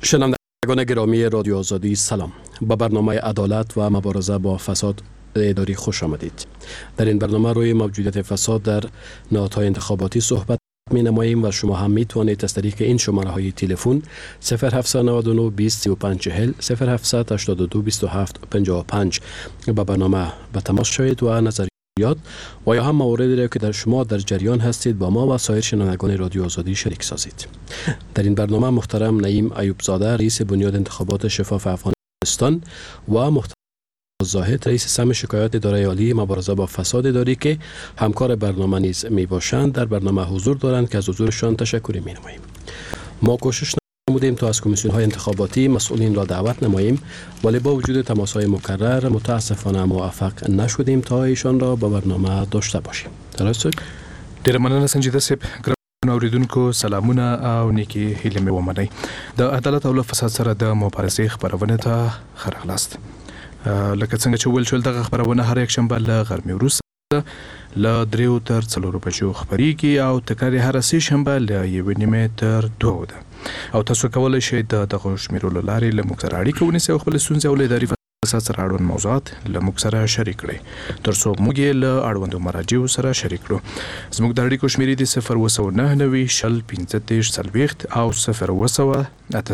شنوندگان گرامی رادیو آزادی سلام. با برنامه عدالت و مبارزه با فساد اداری خوش آمدید. در این برنامه روی موجودیت فساد در نهادهای انتخاباتی صحبت می نماییم و شما هم می توانید از طریق این شماره های تلفن 0799 20 35 40 0782 27 55 با برنامه به تماس شوید و نظریات و یا هم مواردی را که در شما در جریان هستید با ما و سایر شنوندگان رادیو آزادی شریک سازید. در این برنامه محترم نعیم ایوب زاده رئیس بنیاد انتخابات شفاف افغانستان و محترم زاهد رئیس سم شکایات اداره عالی مبارزه با فساد اداری که همکار برنامه نیز می باشند در برنامه حضور دارند که از حضورشان تشکر می نماییم. ما کوشش نمودیم تا از کمیسیون های انتخاباتی مسئولین را دعوت نماییم، ولی با وجود تماس های مکرر متاسفانه موفق نشدیم تا ایشان را با برنامه داشته باشیم. درست؟ ډیر مننه سنجیده صاحب. ګران اوریدونکو سلامونه او نیکی هیله مې ومنئ. د عدالت او فساد سره د مبارزې خبرونه ته ښه راغلاست. لکه څنګه چې ویل شول دغه خبرونه هر یک شنبه له غرمې وروسته له 3 تر 4 بجو خبريږي او تکرار هر سه شنبه له 1:30 تر 2 ده. او تاسو کولای شئ د دغه شمیرو لارې له موږ سره اړیکه ونیسئ او خپل ستونزې او اداري فساد سره اړوند موضوعات له موږ سره شریک کړئ ترڅو موږ یې له اړوندو مراجعو سره شریک کړو. زموږ د اړیکو شمیرې دي 0999 شل 15 40 او 0900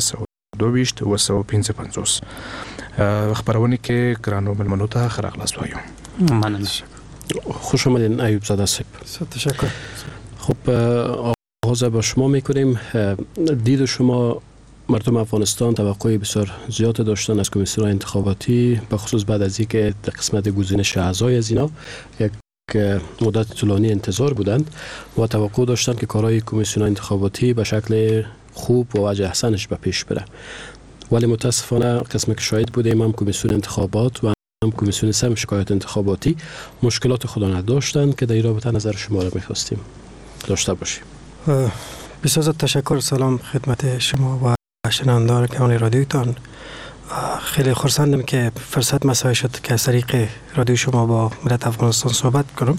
22 خبرونه کې ګرانو ملمنو ته ښه راغلاست وایو. مننه. خوش آمدین ایوب زاده صاحب. تشکر. خب آغاز با شما میکنیم. دید شما مردم افغانستان توقع بسیار زیاد داشتن از کمیسیون انتخاباتی، به خصوص بعد از اینکه در قسمت گزینش اعضای از اینا یک مدت طولانی انتظار بودند و توقع داشتند که کارهای کمیسیون انتخاباتی به شکل خوب و وجه احسنش به پیش بره. ولی متاسفانه قسمی که شاهد بودیم هم کمیسیون انتخابات و هم کمیسیون سم شکایات انتخاباتی مشکلات خود نداشتند که در این رابطه نظر شما را می‌خواستیم داشته باشیم. بسیار تشکر. سلام خدمت شما و شنوندگان کانال رادیوتان. خیلی خرسندم که فرصت مساعد شد که از طریق رادیو شما با ملت افغانستان صحبت کنم.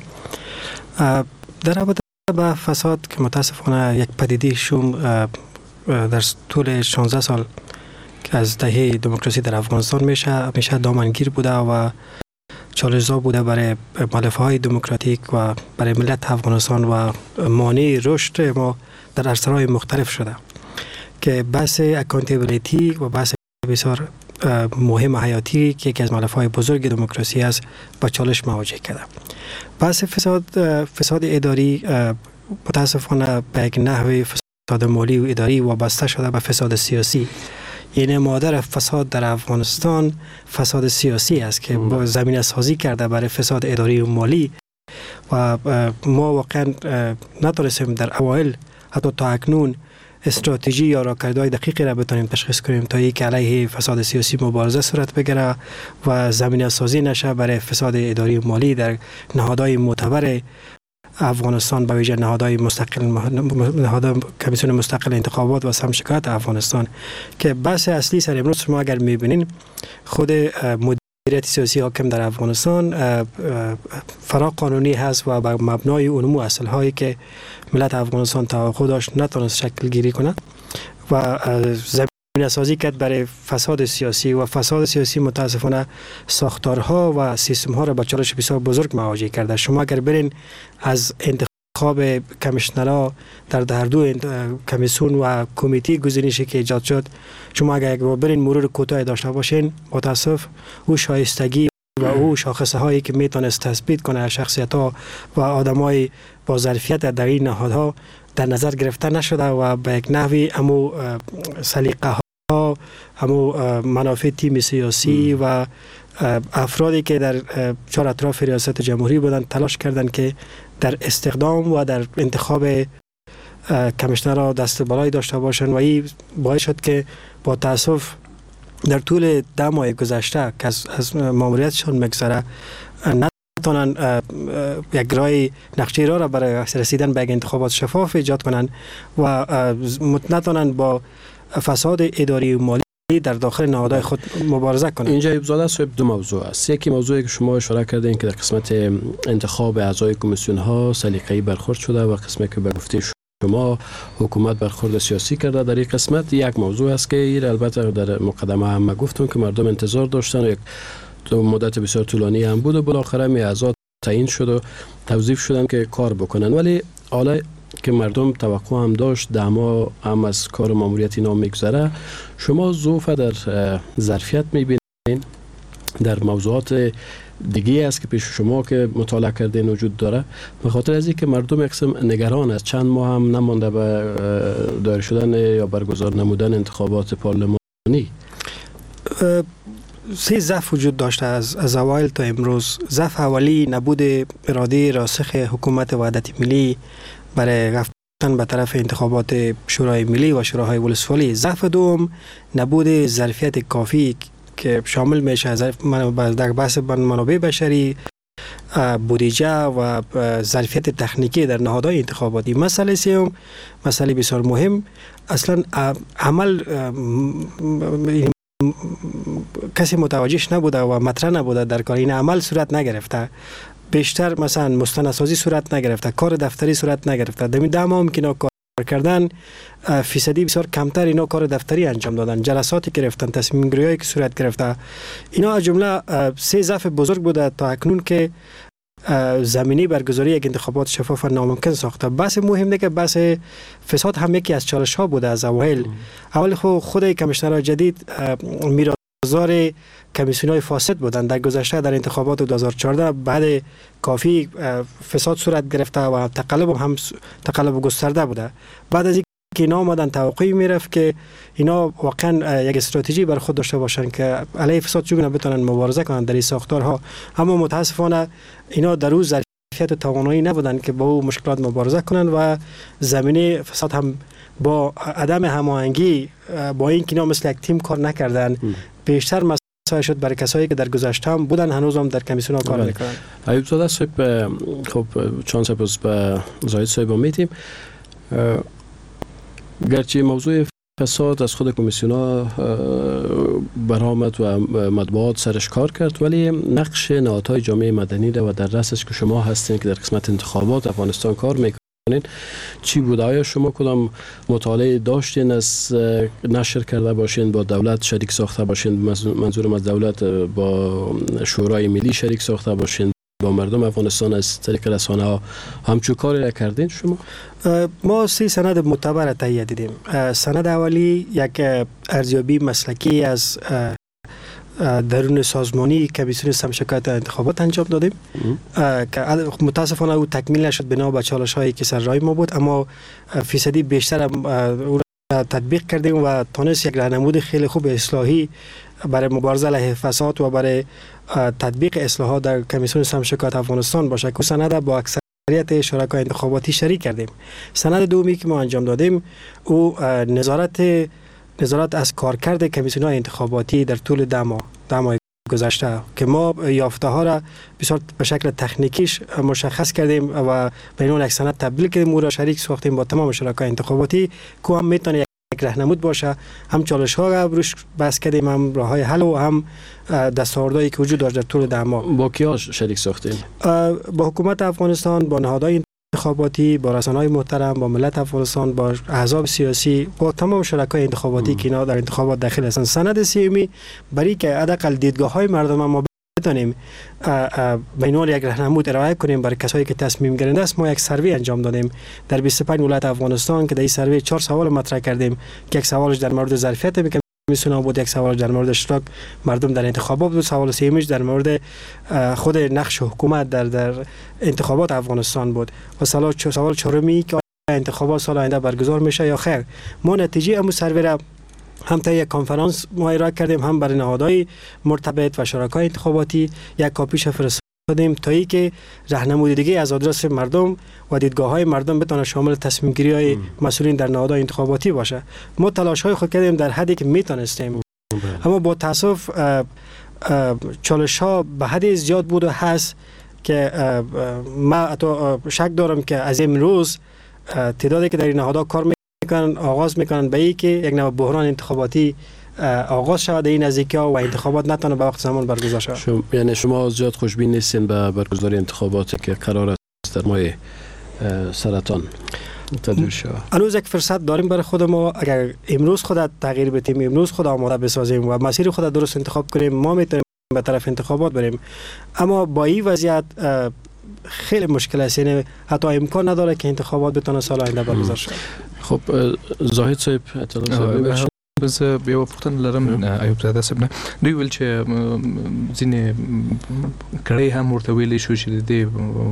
در رابطه با فساد که متاسفانه یک پدیده شوم در طول 16 سال که از دهه دموکراسی در افغانستان میشه دامنگیر بوده و چالش‌زا بوده برای مؤلفه‌های دموکراتیک و برای ملت افغانستان و مانع رشد ما در عرصه‌های مختلف شده که بحث اکانتیبیلیتی و بحث بسیار مهم حیاتی که یکی از مؤلفه‌های بزرگ دموکراسی است با چالش مواجه کرده. بحث فساد اداری متاسفانه به یک نحوی فساد مالی و اداری وابسته شده به فساد سیاسی. یعنی مادر فساد در افغانستان فساد سیاسی است که زمینه سازی کرده برای فساد اداری و مالی و ما واقعا نتونستیم در اوایل حتی تا اکنون استراتژی یا راهکردهای دقیقی را بتونیم تشخیص کنیم تا اینکه علیه فساد سیاسی مبارزه صورت بگیره و زمینه سازی نشه برای فساد اداری و مالی در نهادهای معتبر افغانستان به ویژه نهادهای مستقل کمیسیون مستقل انتخابات و سم شکایات افغانستان که بحث اصلی سر امروز شما اگر میبینین خود مدیریت سیاسی حاکم در افغانستان فرا قانونی هست و بر مبنای علوم و اصل‌هایی که ملت افغانستان توقع داشت نتونست شکل گیری کنه و زمینه سازی کرد برای فساد سیاسی و فساد سیاسی متاسفانه ساختارها و سیستم‌ها را با چالش بسیار بزرگ مواجه کرده. شما اگر برین از انتخاب کمیشنرها در هر دو کمیسیون و کمیته گزینشی که ایجاد شد، شما اگر برین مرور کوتاه داشته باشین، متاسف او شایستگی و او شاخصه هایی که میتونست تثبیت کنه شخصیت‌ها و آدمای با ظرفیت در این نهادها در نظر گرفته نشده و به یک نحوی امو سلیقه ها همو منافع تیم سیاسی و افرادی که در چهار اطراف ریاست جمهوری بودند تلاش کردند که در استخدام و در انتخاب کمیشنرها دست بالایی داشته باشند و این باعث شد که با تاسف در طول 10 ماه گذشته که از ماموریتشان میگذره نتونن یک راه نقشه را برای رسیدن به انتخابات شفاف ایجاد کنند و نتونن با فساد اداری و مالی در داخل نهادهای خود مبارزه کنند. اینجا ایوب زاده صاحب دو موضوع است. یکی موضوعی که شما اشاره کردین که در قسمت انتخاب اعضای کمیسیون ها سلیقه‌ای برخورد شده و قسمی که به گفته شما حکومت برخورد سیاسی کرده در این قسمت. یک موضوع است که این البته در مقدمه هم گفتم که مردم انتظار داشتن و یک مدت بسیار طولانی هم بود و بالاخره میعزات تعیین شد و توظیف شدن که کار بکنن، ولی حالا که مردم توقع هم داشت دما هم از کار ماموریت اینا میگذره، شما ضعف در ظرفیت میبینین در موضوعات دیگه است که پیش شما که مطالعه کردین وجود داره، به خاطر از اینکه مردم یک قسم نگران است چند ماه هم نمانده به دایر شدن یا برگزار نمودن انتخابات پارلمانی؟ سه ضعف وجود داشته از اوایل تا امروز. ضعف اولی نبود اراده راسخ حکومت وحدت ملی برای رفتن به طرف انتخابات شورای ملی و شوراهای ولسوالی. ضعف دوم نبود ظرفیت کافی که شامل میشه در بحث منابع بشری، بودجه و ظرفیت تکنیکی در نهادهای انتخاباتی. مسئله سوم، مسئله بسیار مهم، اصلا عمل کسی متوجهش نبوده و مطرح نبوده در کار. این عمل صورت نگرفته، بیشتر مثلا مستندسازی صورت نگرفته، کار دفتری صورت نگرفته. در این 10 ماه که اینا کار کردن فیصدی بسیار کمتر اینا کار دفتری انجام دادن، جلساتی گرفتن، تصمیم گیری‌هایی که صورت گرفته. اینا از جمله سه ضعف بزرگ بوده تا اکنون که زمینی برگزاری یک انتخابات شفاف و ناممکن ساخته. بحث مهم ده که بحث فساد هم یکی از چالش ها بوده از اوایل. اول خود کمیشنرهای جدید میراثدار کمیسیون های فاسد بودند. در گذشته در انتخابات 2014 بعد کافی فساد صورت گرفته و تقلب گسترده بوده. بعد از که اینا آمدن توقعی میرفت که اینا واقعا یک استراتژی بر خود داشته باشن که علیه فساد چگونه بتونن مبارزه کنن در این ساختارها، اما متاسفانه اینا در روز ظرفیت و توانایی نبودن که با او مشکلات مبارزه کنن و زمینه فساد هم با عدم هماهنگی با این که اینا مثل یک تیم کار نکردن بیشتر مسئله شد برای کسایی که در گذشته هم بودن هنوز هم در کمیسیون ها کار میکنن. ایوب زاده صاحب، خب چند سپاس به زاهد صاحب امیدیم. گرچه موضوع فساد از خود کمیسیون ها برآمد و مطبوعات سرش کار کرد، ولی نقش نهادهای جامعه مدنی و در رأسش که شما هستین که در قسمت انتخابات افغانستان کار میکنین چی بود؟ آیا شما کدام مطالعه داشتین از نشر کرده باشین، با دولت شریک ساخته باشین، منظورم از دولت با شورای ملی شریک ساخته باشین، با مردم افغانستان از طریق رسانه ها همچون کاری را کردین شما؟ ما 3 سند معتبر تهیه دیدیم. سند اولی یک ارزیابی مسلکی از درون سازمانی کمیسیون سمشکایت انتخابات انجام دادیم که متاسفانه او تکمیل نشد بنا به چالش هایی که سر راه ما بود، اما فیصدی بیشتر او را تطبیق کردیم و تونست یک راهنمود خیلی خوب اصلاحی برای مبارزه علیه فساد و برای تطبیق اصلاحات در کمیسیون سمشکایت افغانستان باشه که سند با اکثریت شرکای انتخاباتی شریک کردیم. سند دومی که ما انجام دادیم او نظارت از کارکرد کمیسیون های انتخاباتی در طول 10 ماه گذشته که ما یافته ها را بسیار به شکل تکنیکیش مشخص کردیم و به عنوان یک سند تبدیل کردیم، او را شریک ساختیم با تمام شرکای انتخاباتی که هم میتونه یک راهنمود باشه، هم چالش ها را روش بحث کردیم، هم راه های حل و هم دستاوردهایی که وجود داشت در طول 10 ماه. با کیا شریک ساختیم؟ با حکومت افغانستان، با نهادهای انتخاباتی، با رسانه‌های محترم، با ملت افغانستان، با احزاب سیاسی، با تمام شرکای انتخاباتی که اینا در انتخابات داخل هستند. سند سیمی برای که حداقل دیدگاه‌های مردم ما بتونیم به عنوان یک راهنمود ارائه کنیم برای کسایی که تصمیم گیرنده است، ما یک سروی انجام دادیم در 25 ولایت افغانستان که در این سروی 4 سوال مطرح کردیم که یک سوالش در مورد ظرفیت کمیسیون بود، یک سوال در مورد اشتراک مردم در انتخابات بود، سوال سومیش در مورد خود نقش حکومت در انتخابات افغانستان بود و سوال چهارمی که انتخابات سال آینده برگزار میشه یا خیر. ما نتیجه امو سروی را هم تا یک کنفرانس ما ارائه کردیم، هم برای نهادهای مرتبط و شرکای انتخاباتی یک کاپیش فرستادیم تا ای که راهنمود دیگه از آدرس مردم و دیدگاه‌های مردم بتونه شامل تصمیم گیری‌های مسئولین در نهادهای انتخاباتی باشه. ما تلاش‌های خود کردیم در حدی که میتونستیم، اما با تاسف چالش‌ها به حدی زیاد بود و هست که ما شک دارم که از امروز تعدادی که در این نهادها کار آغاز میکنن به این که یک نوع بحران انتخاباتی آغاز شود این نزدیکی‌ها و انتخابات نتونه به وقت زمان برگزار شود. یعنی شما زیاد خوشبین نیستین به برگزاری انتخاباتی که قرار است در ماه سرطان؟ تدبیر شود. هنوز یک فرصت داریم برای خود ما. اگر امروز خود تغییر بدیم، امروز خود آماده بسازیم و مسیر خود درست انتخاب کنیم، ما میتونیم به طرف انتخابات بریم. اما با این وضعیت خیلی مشکل است، یعنی حتی امکان نداره که انتخابات بتونه سال آینده برگزار شود. خب زاهد صاحب اطلاع بس یو پوښتنه لرم ایوب زاده صاحب نه دوی ویل چې ځینې کړۍ هم ورته ویلې شو چې د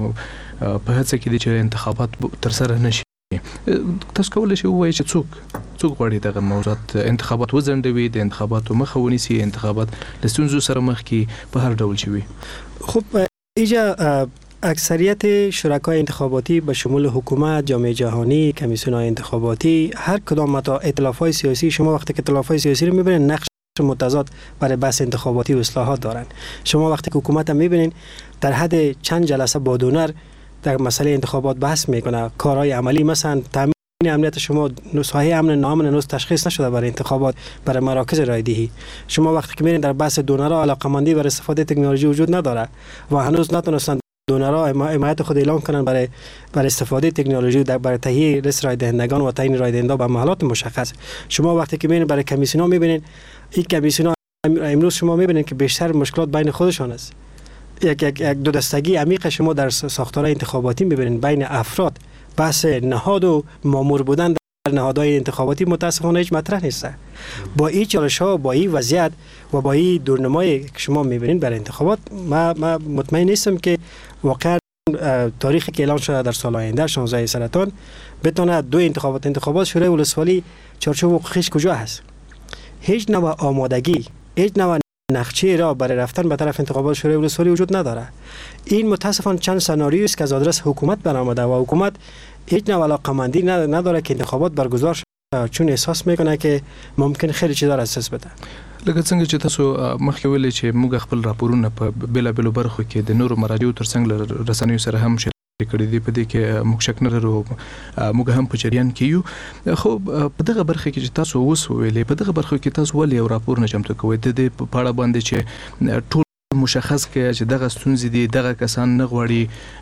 په هڅه کې دي چې انتخابات تر سره نشي. تاسو کولای شئ ووایئ چې څوک غواړي دغه موضوعات انتخابات وځنډوي، د انتخاباتو مخه ونیسي، انتخابات له ستونزو سره مخ کړي په هر ډول شي وي؟ خب اینجا اکثریت شرکای انتخاباتی به شمول حکومت، جامعه جهانی، کمیسیون‌های انتخاباتی، هر کدام ائتلاف‌های سیاسی، شما وقتی که ائتلاف‌های سیاسی رو می‌بینید نقش متضاد برای بحث انتخاباتی و اصلاحات دارن. شما وقتی که حکومت هم می‌بینید در حد چند جلسه با دونر در مسئله انتخابات بحث میکنه، کارهای عملی مثلا تامین امنیت شما ساحه امن نامن هنوز تشخیص نشده برای انتخابات، برای مراکز رایدهی. شما وقتی که می‌بینید در بحث دونرها علاقه‌مندی برای استفاده تکنولوژی وجود نداره و هنوز نتونستن دونرها حمایت خود اعلام کنن برای استفاده تکنولوژی برای تهیه لیست رای دهندگان و تعیین رای دهنده به محلات مشخص. شما وقتی که میبینید برای کمیسیون‌ها میبینید این کمیسیون‌ها امروز شما میبینید که بیشتر مشکلات بین خودشان است. یک دو دستگی عمیق شما در ساختارهای انتخاباتی میبینید بین افراد. بحث نهاد و مامور بودن در نهادهای انتخاباتی متاسفانه هیچ مطرح نیست. با این چالش‌ها، با این وضعیت و با این دورنمایی که شما می‌بینید برای انتخابات، ما مطمئن نیستم که واقعا تاریخی که اعلان شده در سال آینده 16 سرطان بتونه دو انتخابات شورای ولسوالی چارچوب حقوقیش کجا هست؟ هیچ نوع آمادگی، هیچ نوع نقشه را برای رفتن به طرف انتخابات شورای ولسوالی وجود نداره. این متاسفانه چند سناریویی است که از آدرس حکومت برآمده و حکومت هیچ نوع علاقه‌مندی نداره که انتخابات برگزار شود، چون احساس میکنه که ممکن خیلی چیزا را اساس بده. لکه څنګه چې تاسو مخکې ویلي چې موږ خپل راپورونه په بیلابېلو برخو کې د نورو مراجعو ترڅنګ له رسنیو سره هم شریک کړي دي، په دې کې موږ شک نه لرو موږ هم په جریان کې یو. خو په دغه برخه کې چې تاسو اوس ویلي، په دغه برخه کې تاسو ولې یو راپور نه چمتو کوئ د دې په اړه باندې چې ټول مشخص کړي چې دغه ستونزې دي، دغه کسان نه غواړي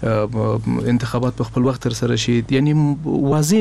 انتخابات په خپل وخت سره شي، یعنی واضح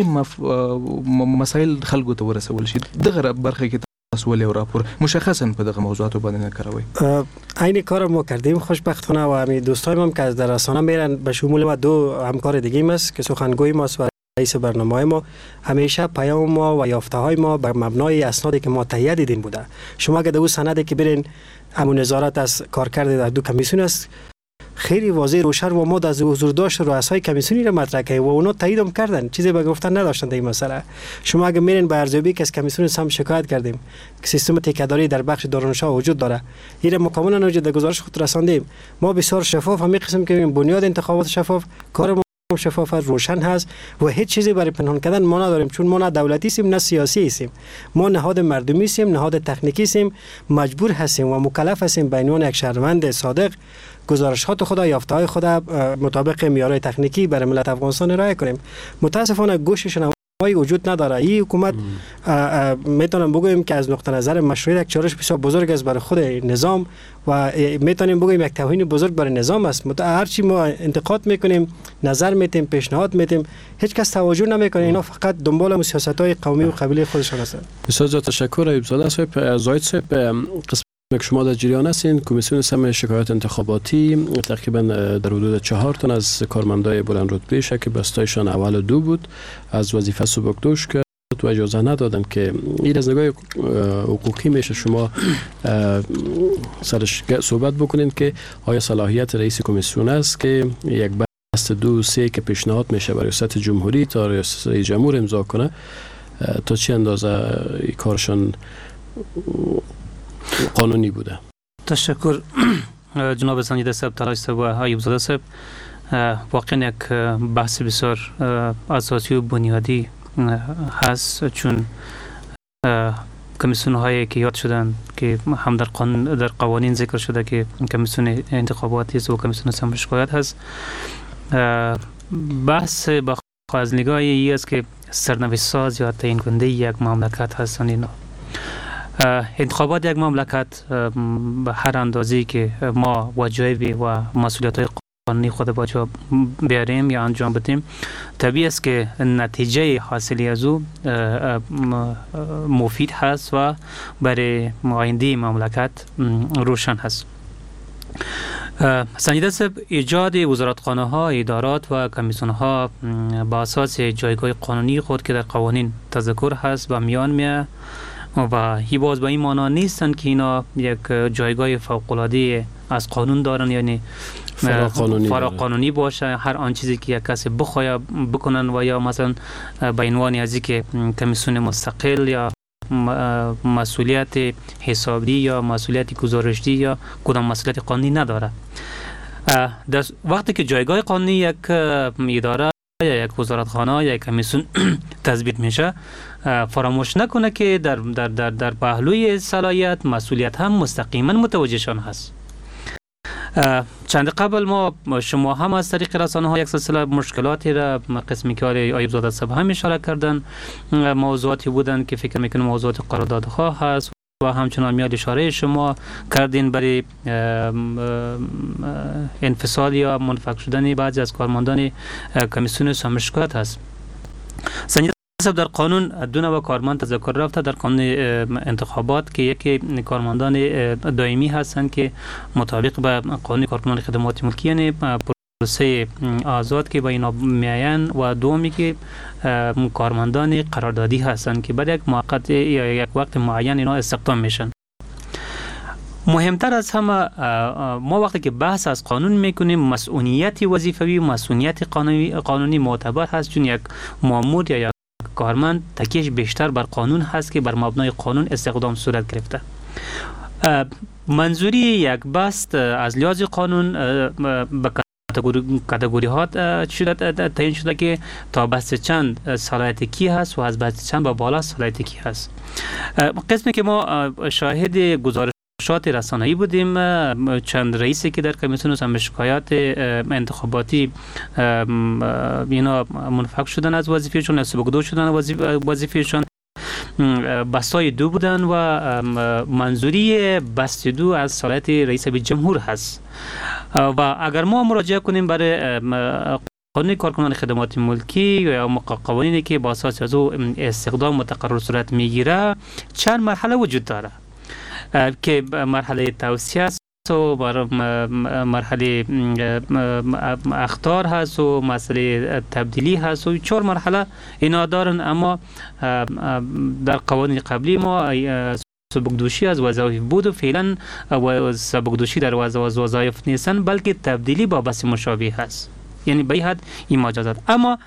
مسایل خلکو ته ورسول شي. دغه برخه کې تاسو ولې راپور مشخصا په دغه موضوعاتو باندې نه کاروي؟ عین کار ما کردیم خوشبختانه و همین دوستای ما که در رسانه میرن به شمول ما دو همکار دیگه است که سخنگوی ماست و رئیس برنامه‌های ما، همیشه پیام ما و یافته‌های ما بر مبنای اسنادی که ما تهیه دیدیم بوده. شما اگه دو سندی که برین همون نظارت از کارکرد در دو کمیسیون است خیلی واضح روشن و ما از حضور داشت رؤسای کمیسیونی را مطرح کردیم و اونا تایید هم کردن، چیزی به گفتن نداشتن در این مسئله. شما اگه میرین به ارزیابی که از کمیسیون هم شکایت کردیم که سیستم تکیه‌داری در بخش دارالانشا وجود داره، این مکملا وجود در گزارش خود رساندیم. ما بسیار شفاف همین قسم که بنیاد انتخابات شفاف، کار ما شفاف روشن هست و هیچ چیزی برای پنهان کردن ما نداریم، چون ما نه دولتی هستیم نه سیاسی هستیم. ما نهاد مردمی هستیم، نهاد تکنیکی هستیم، مجبور هستیم و مکلف هستیم به عنوان یک شهروند صادق گزارشات خود، یافته‌های خود مطابق معیارهای تکنیکی برای ملت افغانستان ارائه کنیم. متاسفانه گوش شنوایی وجود نداره. این حکومت میتونم بگویم که از نقطه نظر مشروعیت یک چالش بسیار بزرگ است برای خود نظام و میتونیم بگویم یک توهین بزرگ برای نظام است. هر چی ما انتقاد میکنیم، نظر میتیم، پیشنهاد میتیم، هیچ کس توجه نمیکنه. اینا فقط دنبال سیاست‌های قومی و قبیله خودشان هستند. بسیار تشکر ایوب زاده صاحب. زاهد صاحب، که شما در جریان هستین، کمیسیون سم شکایات انتخاباتی تقریبا در حدود 4 تن از کارمندای بلند رتبه که بستایشان اول 2 بود از وظیفه سبکدوش کرد و اجازه ندادن که این از نگاه حقوقی میشه شما سرش صحبت بکنین که آیا صلاحیت رئیس کمیسیون است که یک بست 2-3 که پیشنهاد میشه برای ریاست جمهوری تا رئیس جمهور امضا کنه، تا چه اندازه کارشان قانونی بوده؟ تشکر جناب سنجیده صاحب، تلاش صاحب و ایوب زاده صاحب. واقعا یک بحث بسیار اساسی و بنیادی هست، چون کمیسیون هایی که یاد شدن که هم در قوانین ذکر شده که کمیسیون انتخاباتی است و کمیسیون سم شکایات هست. بحث با از نگاه ای است که سرنوشت ساز یا تعیین کننده یک مملکت هستند. اینا انتخابات یک مملکت به هر اندازه‌ای که ما واجبی و مسئولیت‌های قانونی خود با جا بیاریم یا انجام بدیم، طبیعی است که نتیجه حاصلی از او مفید هست و برای آینده مملکت روشن هست. سنجیده صاحب، ایجاد وزارتخانه ها، ادارات و کمیسیون ها با اساس جایگاه قانونی خود که در قوانین تذکر هست و میان میه و هی باز به این معنا نیستند که اینا یک جایگاه فوق العاده از قانون دارن، یعنی فراقانونی باشه، هر آن چیزی که یک کسی بخواد بکنن و یا مثلا به عنوان از اینکه کمیسیون مستقل یا مسئولیت حسابی یا مسئولیت گزارشی یا کدام مسئولیت قانونی نداره. در وقتی که جایگاه قانونی یک اداره یا یک وزارتخانه یا یک کمیسیون تثبیت میشه، فراموش نکنه که در پهلوی صلاحیت مسئولیت هم مستقیما متوجهشان هست. چند قبل شما هم از طریق رسانه ها یک سلسله مشکلاتی را قسمی که آیوب زاده صاحب هم اشاره کردن، موضوعاتی بودن که فکر میکنم موضوعات قراردادها هست و همچنان میاد اشاره شما کردین برای انفصال یا منفک شدن بعضی از کارمندان کمیسیون سمشکات هست. در قانون دو نوع کارمند تذکر رفته. در قانون انتخابات که یکی کارمندان دائمی هستند که مطابق به قانون کارکنان خدمات ملکی یعنی پروسه آزاد که با اینا میاین، و دومی که کارمندان قراردادی هستند که بعد یک موقت یا یک وقت معین اینا استخدام میشن. مهمتر از همه ما وقتی که بحث از قانون میکنیم، مسئولیت وظیفوی و مسئولیت قانونی معتبر هست، چون یک مامور یا کارمند تکیهش بیشتر بر قانون هست که بر مبنای قانون استخدام صورت گرفته. منظوری یک بست از لحاظ قانون به کاتگوری ها تعیین شده که تا بست چند صلاحیت کی هست و از بست چند به بالا صلاحیت کی هست. قسمی که ما شاهد گزارشات رسانه‌ای بودیم، چند رئیسی که در کمیسیون سمشکایات انتخاباتی اینا منفک شدن از وظیفهشون، سبکدو شدن وظیفهشون، بستای دو بودن و منظوری بست دو از صلاحیت رئیس جمهور هست. و اگر ما مراجعه کنیم برای قانون کارکنان خدمات ملکی یا قوانینی که با اساس از او استخدام متقرر صورت میگیره، چند مرحله وجود داره که مرحله توصیه است و مرحله اخطار هست و مسئله تبدیلی هست و 4 مرحله اینا دارن. اما در قوانین قبلی ما سبکدوشی از وظایف بود و فعلا سبکدوشی در وظایف نیستن، بلکه تبدیلی با بس مشابه هست، یعنی به این حد این مجازات. اما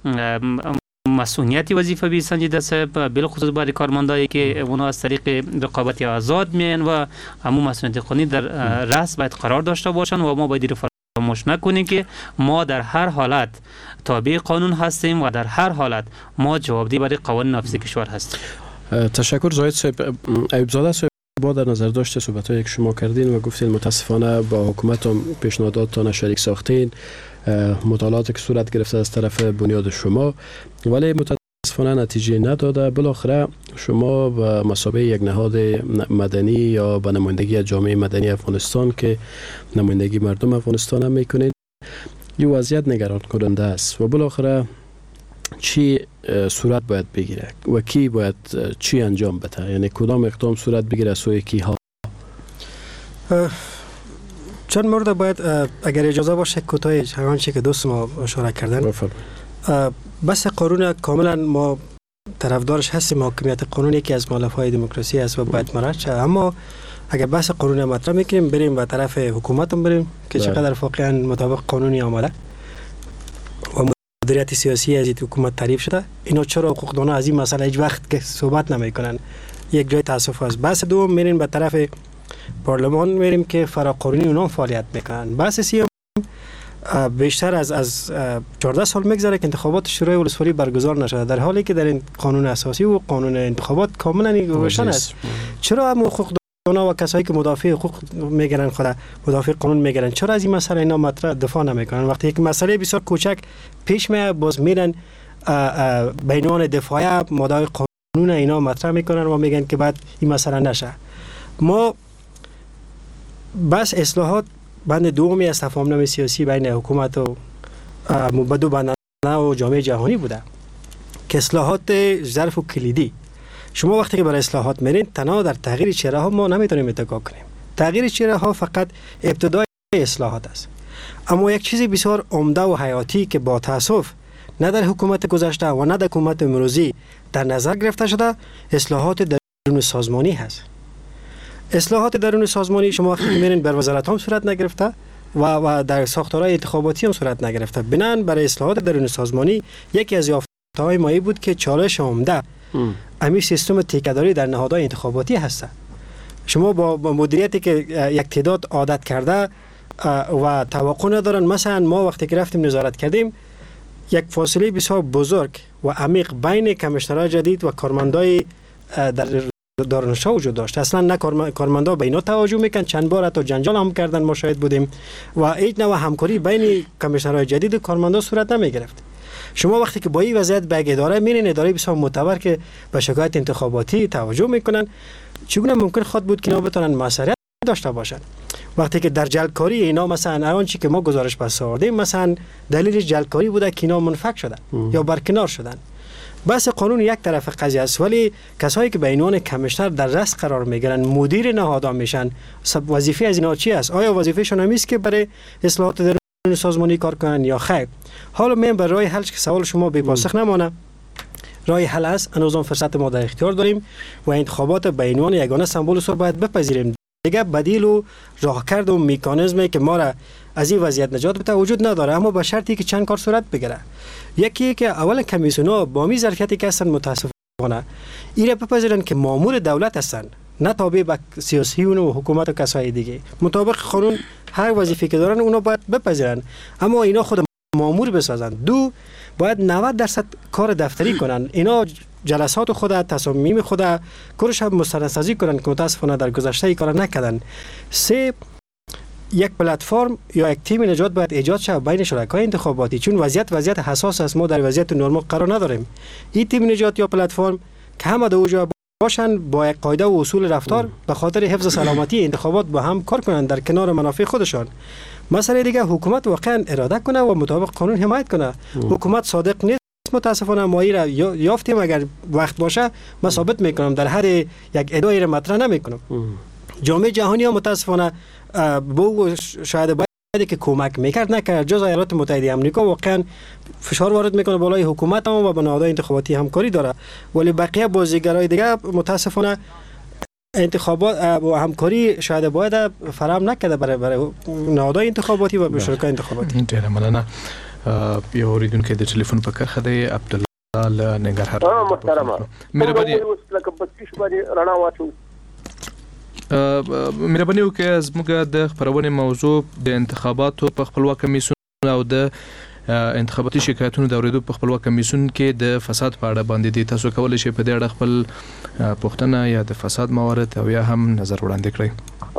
مسئولیت وظیفوی سنجیده صاحب بالخصوص برای کارمندایی که اونا از طریق رقابت آزاد میان و همون مسئولیت قانونی در رأس باید قرار داشته باشن و ما باید فراموش نکنیم که ما در هر حالت تابع قانون هستیم و در هر حالت ما جوابدهی برای قوانین نافذ کشور هستیم. تشکر زاهد صاحب. ایوب زاده صاحب، با در نظر داشته صحبت‌هایی که شما کردین و گفتین متاسفانه با حکومت هم پیشنهاداتتان شریک ساختین، مطالعاتی که صورت گرفته از طرف بنیاد شما، ولی متاسفانه نتیجه نداده. بالاخره شما به مثابه یک نهاد مدنی یا به نمایندگی جامعه مدنی افغانستان که نمایندگی مردم افغانستان هم میکنید، این وضعیت نگران کننده است و بالاخره چی صورت باید بگیره و کی باید چی انجام بده؟ یعنی کدام اقدام صورت بگیره سوی کی ها؟ چند مورد باید اگر اجازه باشه کوتاه همان چیزی که دوست ما اشاره کردن. بس قانون کاملا ما طرفدارش هستیم، حاکمیت قانون یکی از مالفهای دموکراسی است و باید مراعات شه. اما اگر بحث قانون مطرح میکنیم بریم به طرف حکومت هم بریم که چقدر واقعا مطابق قانونی آمده و مدیریت سیاسی از این حکومت تعریف شده، اینا چرا حقوقدانا از این مسئله هیچ وقت که صحبت نمیکنن؟ یک جای تاسف است. بحث دوم میریم به طرف پارلمان، میریم که فراقانونی اونا فعالیت میکنن. بحث سیام بیشتر از 14 سال میگذره که انتخابات شورای ولسوالی برگزار نشده، در حالی که در این قانون اساسی و قانون انتخابات کاملا روشن است. چرا هم حقوقدانا و کسایی که مدافع حقوق میگیرن، خود مدافع قانون میگیرن، چرا از این مسئله اینا مطرح دفاع نمیکنن؟ وقتی یک مسئله بسیار کوچک پیش میاد باز میرن به عنوان دفاع مدعای قانون اینا مطرح میکنن و میگن که بعد این مسئله نشه. ما بس اصلاحات بند دومی از تفاهمنامه سیاسی بین حکومت و مبادو بندانه و جامعه جهانی بوده که اصلاحات ظرف و کلیدی. شما وقتی که برای اصلاحات میرین تنها در تغییر چهره ها ما نمیتونیم اتکا کنیم. تغییر چهره ها فقط ابتدای اصلاحات است. اما یک چیزی بسیار عمده و حیاتی که با تاسف نه در حکومت گذشته و نه در حکومت امروزی در نظر گرفته شده، اصلاحات درون سازمانی هست. اصلاحات درون سازمانی شما وقتی میرین بر وزارت هم صورت نگرفته و در ساختارهای انتخاباتی هم صورت نگرفته. بنان برای اصلاحات درون سازمانی یکی از یافته‌های ما بود که چالش عمده امی سیستم تیکه‌داری در نهادهای انتخاباتی هست. شما با مدیریتی که یک تعداد عادت کرده و توقع ندارن، مثلا ما وقتی که رفتیم نظارت کردیم یک فاصله بسیار بزرگ و عمیق بین کمیشنرهای جدید و کارمندای در دانشگاه وجود داشت. اصلا نه کارمندا به اینا توجه میکن، چند بار حتی جنجال هم کردن، ما شاهد بودیم و هیچ نوع همکاری بین کمیشنرهای جدید و کارمندا صورت نمیگرفت. شما وقتی که با این وضعیت به اداره میرین، اداره بسیار معتبر که به شکایت انتخاباتی توجه میکنن، چگونه ممکن خود بود که اینا بتونن مسئولیت داشته باشن؟ وقتی که در جلبکاری اینا مثلا الان چی که ما گزارش پس آوردیم، مثلا دلیل جلبکاری بوده که اینا منفک شدن یا برکنار شدن. بس قانون یک طرف قضیه است، ولی کسایی که به عنوان کمیشنر در رأس قرار میگیرن، مدیر نهادها میشن، وظیفه از اینا چی است؟ آیا وظیفهشون همیست که برای اصلاحات درون سازمانی کار کنن یا خیر؟ حالا من برای راه حل که سوال شما بی پاسخ نمانه، راه حل است. هنوز فرصت ما در اختیار داریم و انتخابات به عنوان یگانه سمبل سر باید بپذیریم. دیگه بدیل و راهکرد و مکانیزمی که ما را از این وضعیت نجات بده وجود نداره، اما به شرطی که چند کار صورت بگیره. یکی که اول کمیسیون‌ها با می ظرفیتی که هستن متاسفانه ایره بپذیرن که مامور دولت هستن، نه تابع به سیاسیون و حکومت و کسای دیگه. مطابق قانون هر وظیفه که دارن اونا باید بپذیرن، اما اینا خود مامور بسازن. دو، باید 90% کار دفتری کنن. اینا جلسات خود، تصامیم خود کارش هم مستندسازی کنن که متاسفانه در گذشته این کار نکردن. سه، یک پلتفرم یا یک تیم نجات باید ایجاد شود بین شرکای انتخاباتی، چون وضعیت حساس است. ما در وضعیت نرمال قرار نداریم. این تیم نجات یا پلتفرم که همه در اونجا باشن، با یک قاعده و اصول رفتار به خاطر حفظ سلامتی انتخابات با هم کار کنن در کنار منافع خودشان. مسئله دیگه حکومت واقعا اراده کنه و مطابق قانون حمایت کنه. حکومت صادق نیست متاسفانه. ما را یافتیم، اگر وقت باشه من ثابت میکنم در هر یک ادعایی را مطرح نمیکنم. جامعه جهانی ها متاسفانه شاید باید که کمک میکرد نکرد. جز ایالات متحده آمریکا واقعا فشار وارد میکنه بالای حکومت هم و با نهادهای انتخاباتی همکاری داره، ولی بقیه بازیگرای دیگه متاسفانه انتخابات و همکاری شاید باید فراهم نکرده برای نهادهای انتخاباتی و شرکای انتخاباتی. ډیره مننه. یو اوریدونکو د ټلیفون په کرخه دی عبدالله له ننګرهار. محترمه مهرباني لکه پسې باندې رڼا واچو. مهرباني وکړئ زموږ د خبرونې موضوع د انتخاباتو په خپلواک کمیسیون او د انتخاباتي شکایتونو د اوریدو په خپلواک کمیسیون کې د فساد په اړه باندې دي. تاسو کولی شئ په دې اړه خپل پوښتنه یا د فساد موارد او یا هم نظر وړاندې کړئ.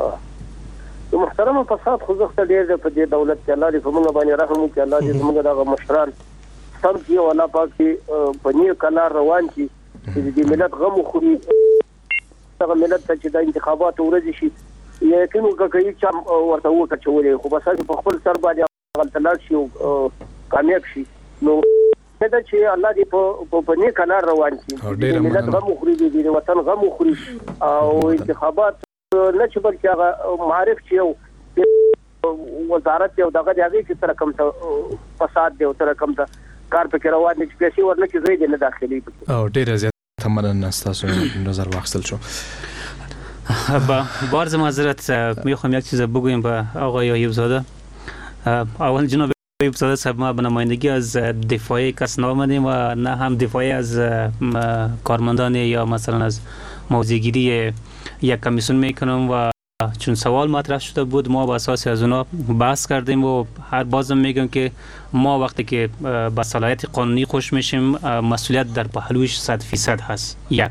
محترم فساد خو زخته ډیر د په دې دولت کې الله دې په موږ باندې رحم وکړي. الله دې موږ دغه مشران سم کې او الله پاک دې په نیو کلار روان کړي چې دې ملت غم وخوري. دغه ملت ته چې د انتخابات ورځ شي یقین وکړي چې ورته وکړي خو بس په خپل سر باندې غلطلار شي او کامیاب شي. نو دا چې الله دې په نیو کلار روان کړي، ملت غم وخوري، دې وطن غم وخوري او انتخابات نه چې بلکې هغه معرف چې یو وزارت یو دغه د هغې چې سره کوم څه فساد دی او سره کوم څه کار پکې روان دی چې پیسې ورنکړي ځای دې نه داخلي. او ډېره زیاته مننه ستاسو نظر واخیستل شو. با بارز معذرت میخوام یک چیز بگویم به آقای ایوب زاده. اول جناب ایوب زاده صاحب، ما به نمایندگی از دفاعی کس نآمدیم و نه هم دفاعی از کارمندان یا مثلا از موضع‌گیری یک کمیسیون میکنم و چون سوال مطرح شده بود ما با اساس از اونا بحث کردیم و هر بازم میگم که ما وقتی که با صلاحیت قانونی خوش میشیم مسئولیت در پهلوش 100% هست. یک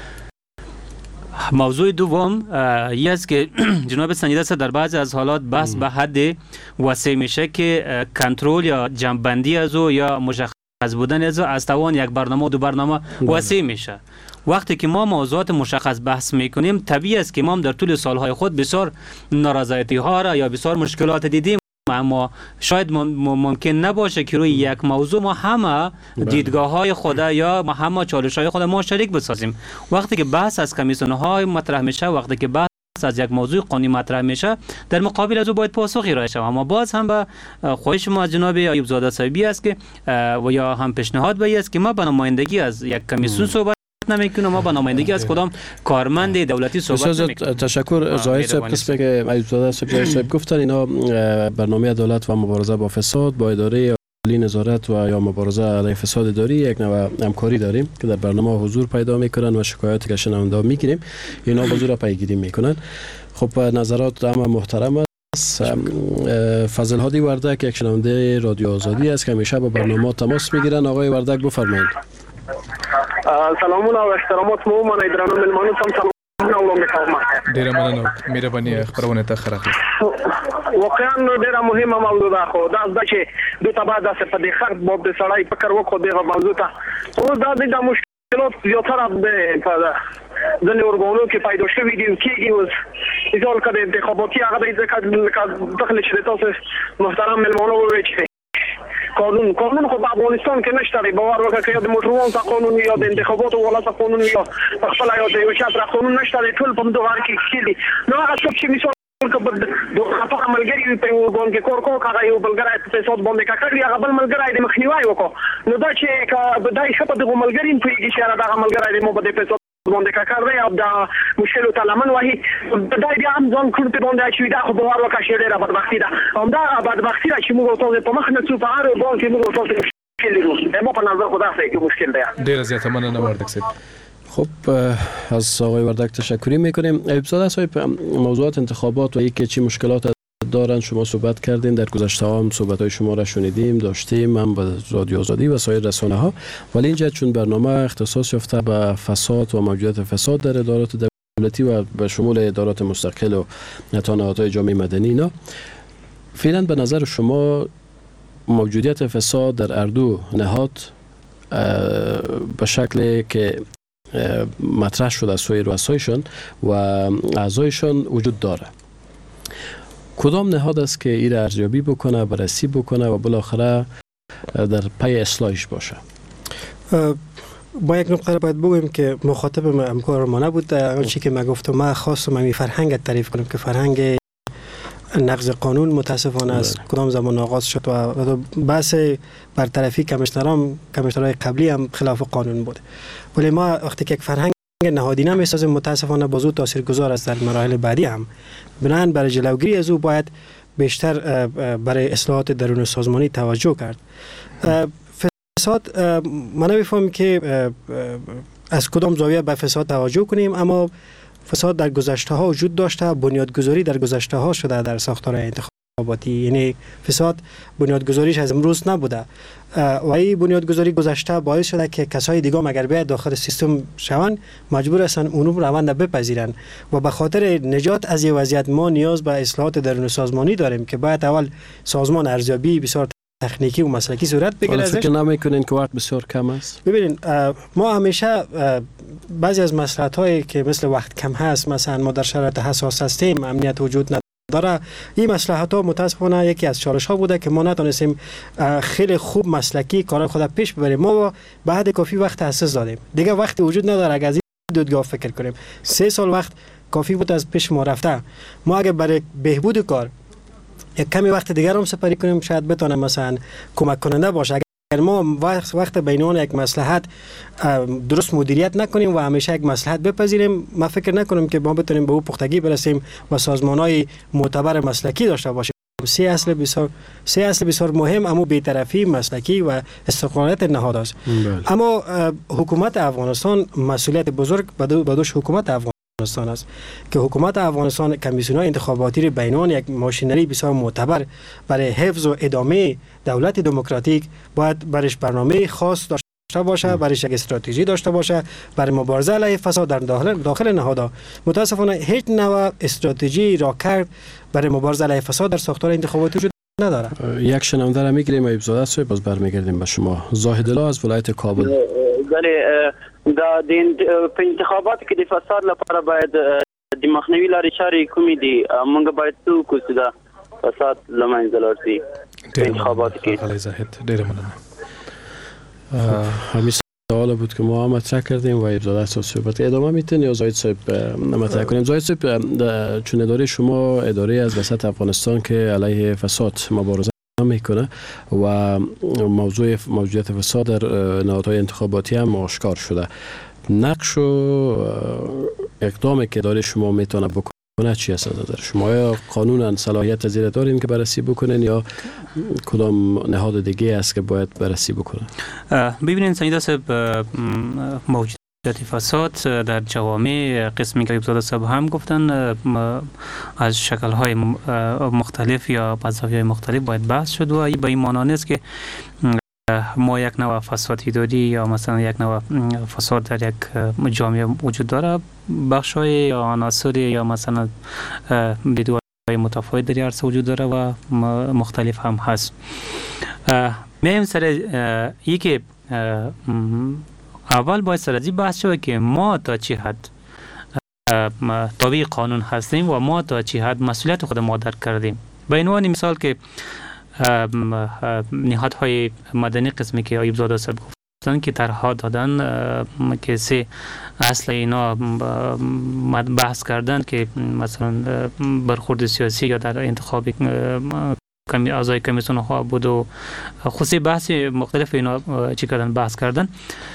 موضوع دوم این است که جناب سنجیده صاحب در بعضی از حالات بحث به حد وسیع میشه که کنترل یا جمع‌بندی از او یا مشخص بودن از توان یک برنامه و دو برنامه وسیع میشه وقتی که ما موضوعات مشخص بحث میکنیم طبیعی است که ما در طول سالهای خود بسیار نارضایتی ها را یا بسیار مشکلات دیدیم، اما شاید ممکن نباشه که روی یک موضوع ما همه دیدگاه های خود یا ما همه چالش های خود ما شریک بسازیم. وقتی که بحث از کمیسیون های مطرح میشه، وقتی که بحث از یک موضوع قانونی مطرح میشه، در مقابل از او باید پاسخی ارائه شود. اما باز هم به خواهش ما از جناب ایوب زاده صاحبی است که و یا هم پیشنهاد به است که ما به نمایندگی از یک کمیسیون صحبت نمیکنم، ما به نمایندگی از کدام کارمند دولتی صحبت نمیکنم. تشکر زاهد صاحب. قسمی که ایوب زاده صاحب گفتن اینا برنامه عدالت و مبارزه با فساد با اداره عالی نظارت و یا مبارزه علیه فساد اداری یک نوع همکاری داریم که در برنامه حضور پیدا میکنن و شکایاتی که شنونده میگیریم اینا حضور را پیگیری میکنن. خب نظرات هم محترم است. فضل هادی وردک یک شنونده رادیو آزادی است که همیشه با برنامه تماس میگیرن. آقای وردک بفرمایید. سلامونه او احترامات مو من درنو ملمانو سم سلام میکنم. ډیره مننه مهرباني خبرونه ته خره واقعا ډیره مهمه موضوع ده، خو دا چې د تبا د په دې خرڅ باب د سړی فکر وکړو دغه موضوع ته اوس دا د مشکلات زیاتره په ځینې ارګانونو کې پیدا شوي دي کېږي. اوس مثال که د انتخاباتي هغه د داخل چې تاسو محترم ملمانو وویل چې قانون خو په افغانستان کې نشته دی. باور وکړئ که د موټروان ته قانون یا د انتخاباتو ولایت قانون یا خپل یا د یو چا قانون نشته دی، ټول په دغه کې کېږي. نو هغه څوک چې مثال د خطا عملګری په ورګون کې کور کوي هغه یو بلګرای په صوت باندې کړی هغه بل ملګری د مخنیوي وکړو، نو دا چې بدای شپه د ملګری په کې چې هغه د ملګری د مو بده په باندې کار او دا مشکل ته لمن وایي دا بیا هم ځان کړ په باندې چې دا خو باور وکړي چې ډېره بدبختی ده. هم دا بدبختی چې موږ تاسو په مخ نه څو په اړه باندې کې موږ تاسو مشکل لرو. ما په نظر خدا سره کې مشکل ده. ډیره زیاته مننه وردک صاحب. خب از آقای وردک تشکری میکنیم. ایوب زاده صاحب موضوعات انتخابات و یکی چی مشکلات دارن شما صحبت کردین، در گذشته هم صحبت های شما را شنیدیم داشتیم هم با رادیو آزادی و سایر رسانه ها، ولی اینجا چون برنامه اختصاص یافته به فساد و موجودیت فساد در ادارات دولتی و به شمول ادارات مستقل و نهادهای جامعه مدنی اینا، فعلا به نظر شما موجودیت فساد در اردو نهاد به شکلی که مطرح شده از سوی رؤسایشان و اعضایشان وجود داره، کدام نهاد است که این را ارزیابی بکنه، بررسی بکنه و بالاخره در پی اصلاحش باشه؟ با یک نکته باید بگویم که مخاطب همکار ما نبود. آنچه که من گفتم ما خواستم همین فرهنگ تعریف کنم که فرهنگ نقض قانون متاسفانه است کدام زمان آغاز شد و بحث برطرفی کمیشنرهای قبلی هم خلاف قانون بود، ولی ما وقتی که یک فرهنگ نهادینه میسازیم متاسفانه بازو تاثیرگذار است در مراحل بعدی هم. بنابراین برای جلوگیری از او باید بیشتر برای اصلاحات درون سازمانی توجه کرد. فساد ما نمیفهمیم که از کدام زاویه به فساد توجه کنیم، اما فساد در گذشته ها وجود داشته، بنیادگذاری در گذشته ها شده در ساختار انتخاباتی، یعنی فساد بنیادگذاریش از امروز نبوده و این بنیادگذاری گذشته باعث شده که کسای دیگه اگر بیاید داخل سیستم شوند مجبور هستن اونو روند بپذیرن و به خاطر نجات از این وضعیت ما نیاز به اصلاحات درون سازمانی داریم که باید اول سازمان ارزیابی بسیار تکنیکی و مسلکی صورت بگیره. فکر نمیکنین که وقت بسیار کم است؟ ببینید ما همیشه بعضی از مصلحت‌هایی که مثل وقت کم هست، مثلا ما در شرایط حساس هستیم، امنیت وجود نداره، این مصلحت‌ها متاسفانه یکی از چالش‌ها بوده که ما نتونستیم خیلی خوب مسلکی کار خود پیش ببریم. ما به حد کافی وقت حساس دادیم، دیگه وقت وجود نداره اگه از این دیدگاه فکر کنیم. 3 سال وقت کافی بود از پیش ما رفته. ما اگه برای بهبود کار یک کمی وقت دیگر هم سپری کنیم شاید بتونه مثلا کمک کننده باشه. اگر ما وقت بینان یک مصلحت درست مدیریت نکنیم و همیشه یک مصلحت بپذیریم، ما فکر نکنیم که ما بتونیم به او پختگی برسیم و سازمان‌های معتبر مسلکی داشته باشیم. 3 اصل بسیار مهم اما بی‌طرفی مسلکی و استقلالیت نهاد است. اما حکومت افغانستان مسئولیت بزرگ به دوش حکومت افغانستان است که حکومت افغانستان کمیسیون‌های انتخاباتی را بینان یک ماشینری بسیار معتبر برای حفظ و ادامه دولت دموکراتیک باید برش برنامه خاص داشته باشه، برش یک استراتژی داشته باشه برای مبارزه علیه فساد در داخل نهادها. متاسفانه هیچ نوع استراتژی را کرد برای مبارزه علیه فساد در ساختار انتخاباتی وجود نداره. یک شنونده را میگیریم ایوب زاده صاحب، باز برمیگردیم به شما. زاهد الله از ولایت کابل. ولی په انتخاباتو کې د فساد لپاره باید د مخنیوي لارې چارې کومې دي موږ باید څه وکړو چې دا فساد له منځه لاړ شي په انتخاباتو کې. آقای زاهد ډېره مننه. همین سوال بود که ما مطرح کردیم و ابزاده صحبت ادامه میتونیم یا زاهد صاحب مطرح کنیم. زاهد صاحب چون اداره شما اداره از وسط افغانستان که علیه فساد مبارزه میکنه و موضوع موجودیت فساد در نهادهای انتخاباتی هم آشکار شده، نقش و اقدامی که اداره شما میتونه بکنه چی است از نظر شما؟ یا قانونا صلاحیت زیر دارین که بررسی بکنین یا کدام نهاد دیگه است که باید بررسی بکنه؟ ببینید سیدا صاحب، موجودیت فساد در جوامع قسمی که ابتدا صاحب هم گفتن از شکل‌های مختلف یا وظایف مختلف باید بحث شد و به این معنی است که ما یک نوع فسادی داری یا مثلا یک نوع فساد در یک جامعه وجود داره، بخش‌های یا عناصر یا مثلا دیدگاه‌های متفاوت در عرصه وجود داره و مختلف هم هست. میایم سر یکی اول باید سر از این بحث شود که ما تا چه حد تابع قانون هستیم و ما تا چه حد مسئولیت خود ما درک کردیم. به عنوان مثال که نهادهای مدنی قسمی که ایوب زاده صاحب گفتن که طرح‌ها دادن که سه اصل اینا بحث کردن که مثلا برخورد سیاسی یا در انتخاب اعضای کمیسیون ها بود و خصوصی بحث مختلف اینا چی کردن بحث کردن.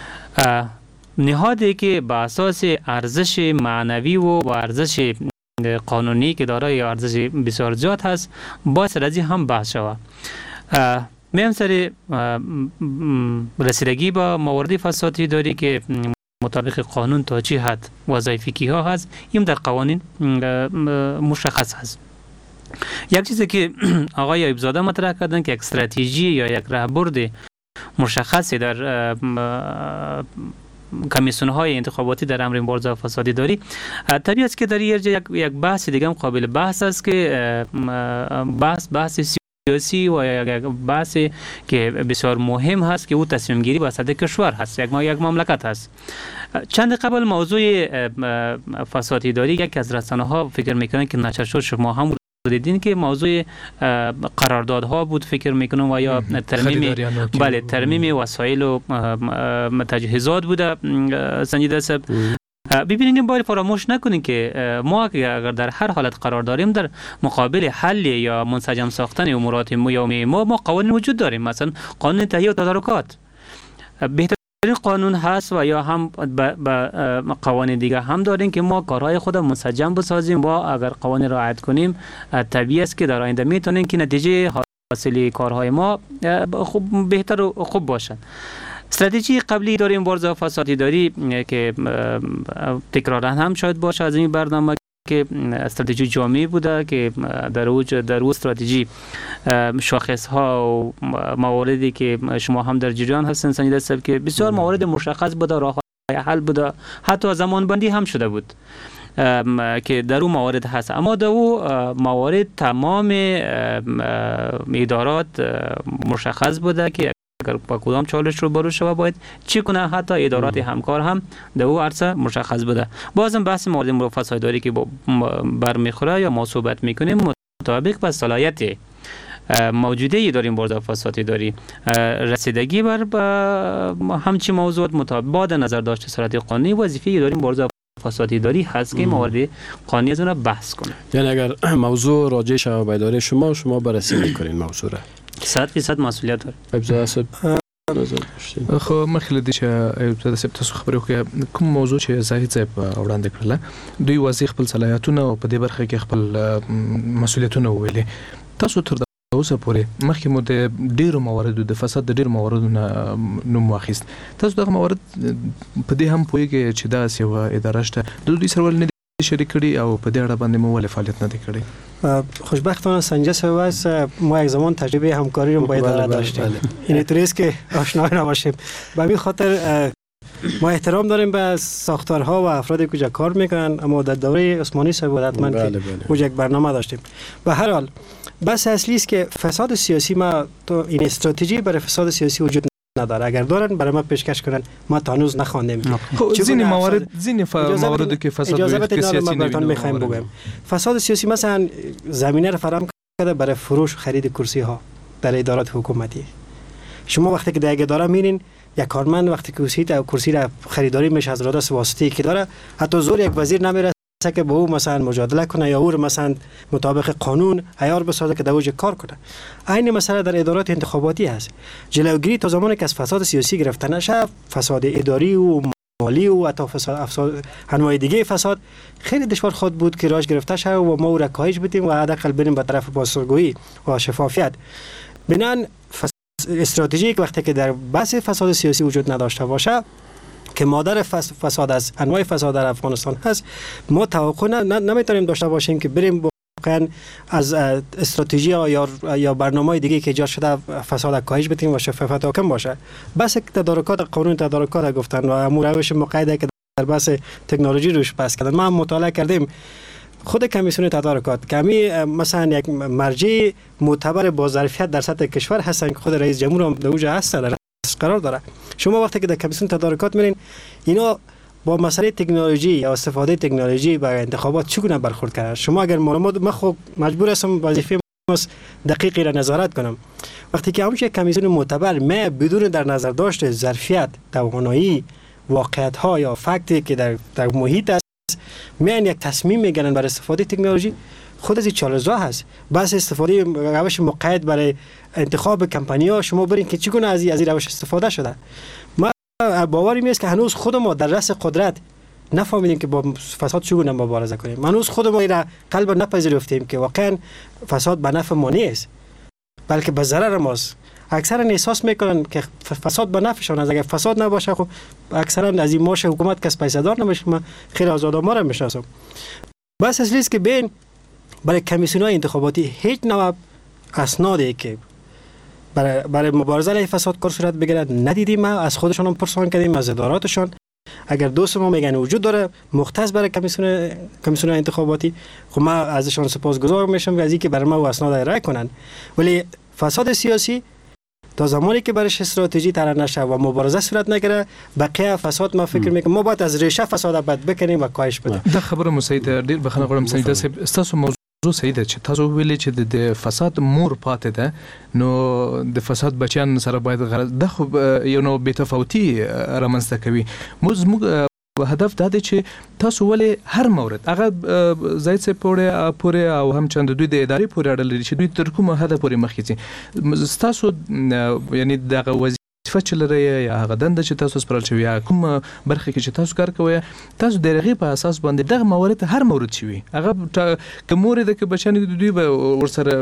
نهادی که با اساس ارزش معنوی و ارزش قانونی که داره یا ارزش بسیار زیاد هست باید سر ازی هم بحث شود. میم سر رسیدگی با موارد فسادی داری که مطابق قانون تا چی حد وظایفی کی ها هست، این در قوانین مشخص هست. یک چیزی که آقای ایوب زاده مطرح کردن که یک استراتژی یا یک راهبرد مشخصی در کمیسیون های انتخاباتی در امر مبارزه فسادی داری، طبیعی است که در یک بحث دیگه هم قابل بحث است که بحث سیاسی و یک بحث که بسیار مهم هست که او تصمیم گیری وسط کشور هست، یک مملکت هست. چند قبل موضوع فسادی داری یکی از رسانه ها فکر میکنن که نشر شد، شما هم دیدین که موضوع قراردادها بود فکر میکنم و یا ترمیم وسایل و تجهیزات بوده. سنجیده صاحب ببینید باید فراموش نکنید که ما اگر در هر حالت قرار داریم در مقابل حل یا منسجم ساختن امورات یومی ما قوانین وجود داریم، مثلا قانون تهیه و تدارکات بهترین قانون هست و یا هم با قوانین دیگه هم داریم که ما کارهای خود منسجم بسازیم و اگر قوانین رعایت کنیم طبیعی است که در آینده میتونیم که نتیجه حاصل کارهای ما بهتر و خوب باشد. استراتژی قبلی داریم مبارزه فسادی داری که تکرارا هم شاید باشه از این برنامه که استراتژی جامعی بوده که در او استراتژی شاخص ها و مواردی که شما هم در جریان هستین سنجیده صاحب که بسیار موارد مشخص بوده، راه های حل بوده، حتی زمان بندی هم شده بود که در اون موارد هست. اما در او موارد تمام ادارات مشخص بوده که اگر با کدام چالش رو برو شود باید چی کنه، حتی ادارات همکار هم در او عرصه مشخص بوده. بازم بحث موارد فسادی داری که برمیخوره یا ما صحبت میکنیم مطابق با صلاحیت موجوده داریم مبارزه فسادی داری رسیدگی بر همچین موضوعات مطابق با نظر داشته صورت قانونی وظیفه داریم مبارزه فسادی داری هست که موارد قانونی از اون بحث کنه. یعنی اگر موضوع راجع شود به اداره شما بررسی میکنین موضوع را 100% مسئولیت داره. خو مخکې د چې تاسو خبرې وکړه کوم موضوع چې زاهد صاحب وړاندې کړله دوی واضح خپل صلاحیتونه او په دې برخه کې خپل مسؤلیتونه وویلې. تاسو تر اوسه پورې مخکې مو د ډیرو مواردو د فساد د ډیرو مواردو نوم واخیست، تاسو دغه موارد په دې هم پوهیږئ چې دا یو اداره شته د دوی سره ولې شریک کړي او په دې اړه باندې مو ولې فعالیت نه کړی؟ خوشبختانه سنجه صاحب ما یک زمان تجربه همکاری رو با اداره داشتیم، این طوری است که آشنا نباشیم. به همین خاطر ما احترام داریم به ساختارها و افرادی که کجا کار میکنن، اما در دوره عثمانی صاحب حتما که کجا یک برنامه داشتیم. به هر حال بس اصلی است که فساد سیاسی ما تو این استراتژی برای فساد سیاسی وجود نداره. اگر دارن برای ما پیشکش کنن، ما تا هنوز نخواندیم. زین مواردی که فساد اجازه سیاسی ما میخوایم بگم. فساد سیاسی مثلا زمینه را فراهم کرده برای فروش و خرید کرسی ها در ادارات حکومتی. شما وقتی که در یک اداره میرین، یک کارمند وقتی که کرسی را خریداری میشه از رادس واسطه‌ای که داره، حتی زور یک وزیر نمیره که با او مثلا مجادله کنه یا او مثلا مطابق قانون عیار بسازه که در اوج کار کنه. عین مسئله در ادارات انتخاباتی هست. جلوگیری تا زمانی که از فساد سیاسی گرفته نشه، فساد اداری و مالی و حتی فساد انواع دیگه فساد خیلی دشوار خود بود که راش گرفته شه و ما او را کاهش بدیم و حداقل بریم به طرف بازسازی و شفافیت. بنان استراتژی که وقتی که در بحث فساد سیاسی وجود نداشته باشه که مادر فساد از انواع فساد در افغانستان هست، ما توقع نمیتونیم داشته باشیم که بریم واقعا از استراتژی یا برنامه‌های دیگه که ایجاد شده فساد کاهش بدیم و شفافیت حاکم باشه. بس تدارکات قانون تدارکات گفتن و امور روش مقیده که در بحث تکنولوژی روش بحث کردن. ما هم مطالعه کردیم خود کمیسیون تدارکات کمی مثلا یک مرجع معتبر با ظرفیت در سطح کشور هستن که خود رئیس جمهور هم در اوج هستن قرار داره. شما وقتی که در کمیسیون تدارکات میرین، اینا با مسئله تکنولوژی یا استفاده تکنولوژی برای انتخابات چگونه برخورد کردن؟ شما اگر ما خود مجبور هستم وظیفه دقیقی را نظارت کنم. وقتی که همش کمیسیون معتبر ما بدون در نظر داشته ظرفیت، توانایی، واقعیت ها یا فکتی که در محیط است، میان یک تصمیم میگیرن برای استفاده تکنولوژی، خود از این چالش‌ها هست. بس استفاده روش مقید برای انتخاب کمپانی‌ها، شما برین که چگونه از این روش استفاده شده. ما باوریم است که هنوز خود ما در رأس قدرت نفهمیدیم که با فساد چگونه مبارزه کنیم. هنوز خود ما را قلب نپذیرفتیم که واقعا فساد به نفع ما نیست، بلکه به ضرر ماست. اکثرا احساس میکنن که فساد به نفعشان است. اگر فساد نباشه خب اکثرا از این ماش حکومت کس پیسه‌دار نمیشه. من خیلی از آدما را میشناسم. بس اصلی است که بین برای کمیسیون‌های انتخاباتی هیچ نوع اسنادی که برای مبارزه علیه فساد کار صورت بگیره ندیدیم. ما از خودشون هم پرسان کردیم، از اداراتشان. اگر دوست ما میگن وجود داره مختص برای کمیسیون انتخاباتی، خب ما ازشان سپاسگزار میشم از اینکه برای ما اسناد ارائه کنن. ولی فساد سیاسی تا زمانی که برش استراتژی طرح نشه و مبارزه صورت نگیره، بقیه فساد ما فکر میکنم ما باید از ریشه فساد بد بکنیم و کاهش بدیم. دا خبره مسعود ډیر بخنه غواړم سید صاحب، تاسو موضوع صحیح ده چې تاسو ویلې چې د فساد مور پاتې ده، نو د فساد بچیان سره باید غرض د خو یو نو بې تفاوتي رامنځته کوي. موږ هدف دا دی چې تاسو ولې هر مورد هغه زید صاحب پورې او هم چند دوی د ادارې پورې اړه لري چې دوی تر کومه حده پورې مخکې ځي. تاسو یعنی دغه وظیفه چې لرئ یا هغه دنده چې تاسو سپارل شوی یا کوم برخه کې چې تاسو کار کوئ، تاسو د هغې په اساس باندې دغه موارد هر مورد چې وي هغه که مورد که بچیان دوی به ورسره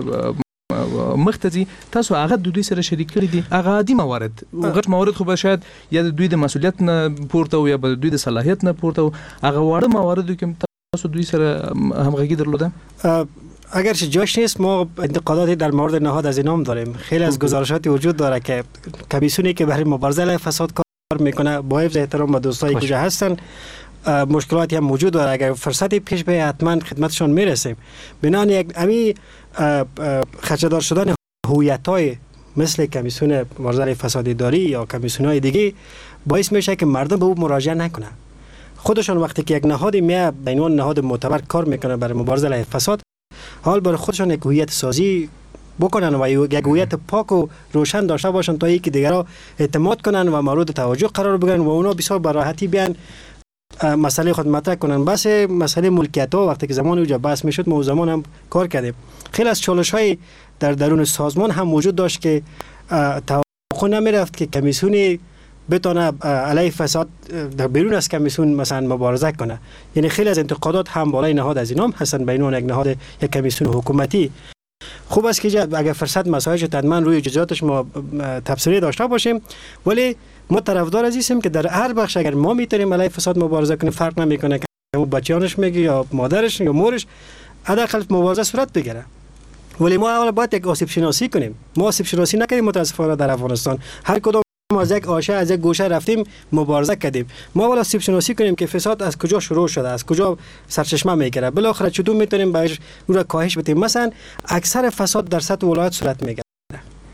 مختزي تاسو هغه د دوی سره شریک کړی دي. هغه عادي موارد غټ موارد خو به شاید یا د دوی د مسولیت نه پورته او یا د دوی د صلاحیت نه پورته، هغه واړه موارد که تاسو دوی سره همغږي درلوده. اگرچه جاش نیست، ما انتقاداتی در مورد نهاد از اینام داریم. خیلی از گزارشاتی وجود داره که کمیسیونی که برای مبارزه علیه فساد کار میکنه با حفظ احترام به دوستایی که کجا هستن مشکلاتی هم موجود داره. اگر فرصتی پیش به حتما خدمتشون میرسیم. بنان یک امی خدشه‌دار شدن هویت‌های مثل کمیسیون مبارزه علیه فساد اداری یا کمیسیون‌های دیگه باعث میشه که مردم به او مراجعه نکنن. خودشون وقتی که یک نهادی به عنوان نهاد معتبر کار میکنه برای مبارزه علیه فساد، حال برای خودشون یک هویت سازی بکنن و یک هویت پاک و روشن داشته باشن تا اینکه دیگرها اعتماد کنن و مورد توجه قرار بگیرن و اونا بسیار به راحتی بیان مسئله خود مطرح کنن. بس مسئله ملکیت ها وقتی که زمان اونجا بحث میشد ما زمان هم کار کردیم. خیلی از چالش های در درون سازمان هم موجود داشت که توقع نمیرفت که کمیسیونی بتونه علیه فساد در بیرون از کمیسیون مثلا مبارزه کنه. یعنی خیلی از انتقادات هم بالای نهاد از اینام هستن بین یک نهاد یک کمیسیون حکومتی. خوب است که اگر فرصت مسائل شد حتما روی جزئیاتش ما تبصره داشته باشیم، ولی ما طرفدار عزیزیم که در هر بخش اگر ما میتونیم علیه فساد مبارزه کنیم، فرق نمیکنه که اون بچه‌انش میگه یا مادرش یا مورش، حداقل مبارزه صورت بگیره. ولی ما اول باید یک آسیب شناسی کنیم. ما آسیب شناسی نکردیم متاسفانه در افغانستان. هر کدوم از یک آشه از یک گوشه رفتیم مبارزه کردیم. ما ولی آسیب شناسی کنیم که فساد از کجا شروع شده، از کجا سرچشمه میگیره، بالاخره چطور میتونیم بهش او را کاهش بدیم. مثلا اکثر فساد در سطح ولایت صورت میگیره.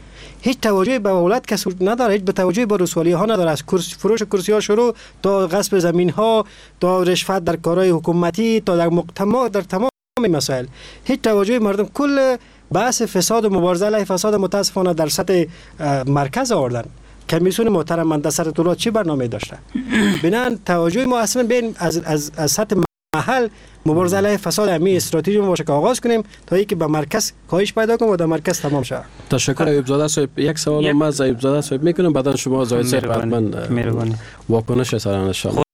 هیچ توجهی به اولاد کس نداره، هیچ به توجهی به رسوالی ها نداره، از فروش کرسی ها شروع تا غصب زمین ها تا رشوت در کارهای حکومتی تا در تمام مسائل هیچ توجهی مردم کل بحث فساد و مبارزه علیه فساد متاسفانه در سطح مرکز آوردن. کمیسیون محترم مهندس رسالت چی برنامه داشته؟ بنان توجه ما اصلا بین از سطح محل مبارزه علیه فساد امی استراتژی ما باشه که آغاز کنیم تا اینکه به مرکز کاهش پیدا کنیم و در مرکز تمام شه. تشکر ایوب زاده صاحب. یک سوال ما از ایوب زاده صاحب میکنم، بعدا شما زاهد صاحب حتما واکنش سران ان شاء الله.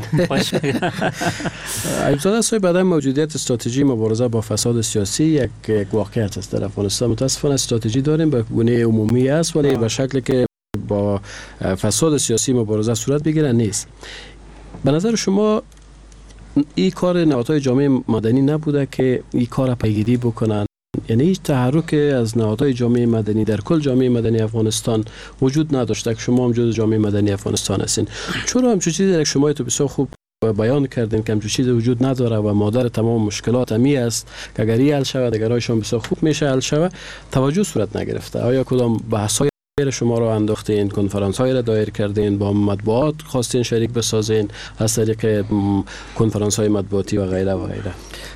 ایوب زاده صاحب، بعد موجودیت استراتژی مبارزه با فساد سیاسی یک واقعیت است در افغانستان. متاسفانه استراتژی داریم به گونه عمومی است ولی به شکلی که با فساد سیاسی مبارزه صورت بگیره نیست. به نظر شما این کار نهادهای جامعه مدنی نبوده که این کار پیگیری بکنن؟ یعنی هیچ تحرک از نهادهای جامعه مدنی در کل جامعه مدنی افغانستان وجود نداشته که شما هم جزء جامعه مدنی افغانستان هستین. چرا همچین چیزی در شما تو بسیار خوب بیان کردین که همچین چیزی وجود نداره و مادر تمام مشکلات امی است که اگر این حل شود دیگرایشان بسیار خوب میشه حل شود، توجه صورت نگرفته؟ آیا کدام بحث‌های شما رو انداختین، کنفرانس های را دایر کردین، با مطبوعات خواستین شریک بسازین از طریق کنفرانس های مطبوعاتی و غیره و غیره؟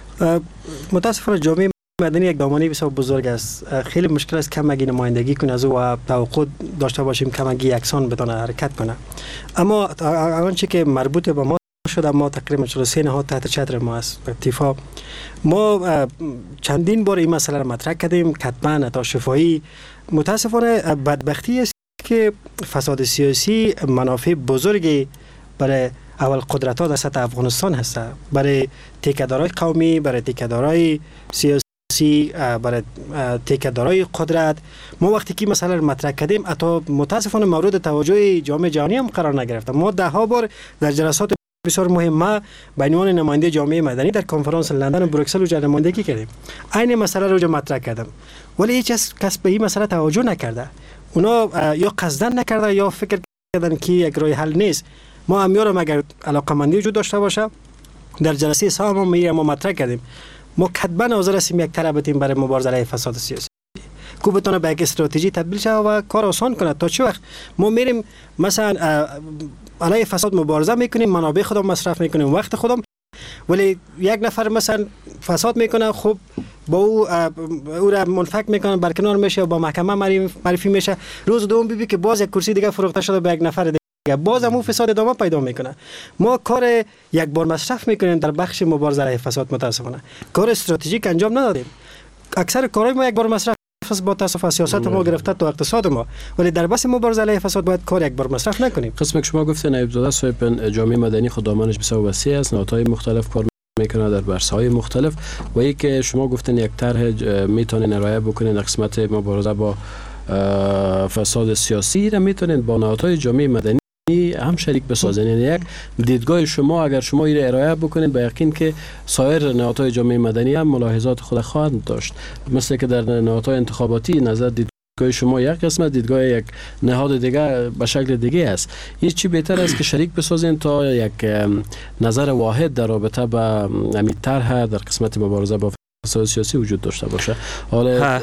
متاسفانه جامعه مدنی یک دامنه بسیار بزرگ است. خیلی مشکل است کمکی نمایندگی کنه از او و توقع داشته باشیم کمکی یکسان بتونه حرکت کنه. اما آنچه که مربوط به ما شده، ما تقریبا 43 نهاد تحت چتر ما است اتفاق. ما چندین بار این مسئله را مطرح کردیم، کتبا تا شفاهی. متاسفانه بدبختی است که فساد سیاسی منافع بزرگی برای اول قدرت ها در سطح افغانستان هست، برای تیکه‌دارای قومی، برای تیکه‌دارای سیاسی، برای تیکه‌دارای قدرت. ما وقتی که مسئله را مطرح کردیم حتی متاسفانه مورد توجه جامعه جهانی هم قرار نگرفت. ما ده ها بار در جلسات بسیار مهم به عنوان نماینده جامعه مدنی در کنفرانس لندن و بروکسل رو نمایندگی کردیم، این مسئله رو مطرح کردم، ولی هیچ کس به این مسئله توجه نکرده. اونا یا قصدن نکرده یا فکر کردن که یک راه حل نیست. ما امیارم اگر علاقمندی وجود داشته باشه در جلسه سام ما مطرح کردیم، ما کتبا حاضر هستیم یک طرح بتیم برای مبارزه علیه فساد سیاسی کو بتونه به یک استراتژی تبدیل شه و کار آسان کنه. تا چه وقت ما میریم مثلا علیه فساد مبارزه میکنیم، منابع خودم مصرف میکنیم، وقت خودم، ولی یک نفر مثلا فساد میکنه، خب با او را منفک میکنه، برکنار میشه و با محکمه معرفی میشه، روز دوم ببینی که باز یک کرسی دیگه فروخته شده به یک نفر دیگه، باز هم فساد ادامه پیدا میکنه. ما کار یک بار مصرف میکنیم در بخش مبارزه علیه فساد، متاسفانه کار استراتژیک انجام ندادیم. اکثر کارهای ما یک بار مصرف با تصف سیاست ما گرفته تا اقتصاد ما، ولی در بحث مبارزه علیه فساد باید کار یک بار مصرف نکنیم. قسمی که شما گفتین ایوب زاده صاحب، جامعه مدنی خود دامنش بسیار وسیع است، نهادهای مختلف کار میکنه در بحث‌های مختلف و یک که شما گفتین یک طرح میتونین ارائه بکنین در قسمت مبارزه با فساد سیاسی را میتونین با نهادهای جامعه مدنی هم شریک بسازین. یعنی یک دیدگاه شما اگر شما این ارائه بکنید به یقین که سایر نهادهای جامعه مدنی هم ملاحظات خود خواهند داشت، مثل که در نهادهای انتخاباتی نظر دیدگاه شما یک قسمت، دیدگاه یک نهاد دیگه به شکل دیگه است. هیچ چی بهتر است که شریک بسازین تا یک نظر واحد در رابطه با همین طرح در قسمت مبارزه با فساد سیاسی وجود داشته باشه. حالا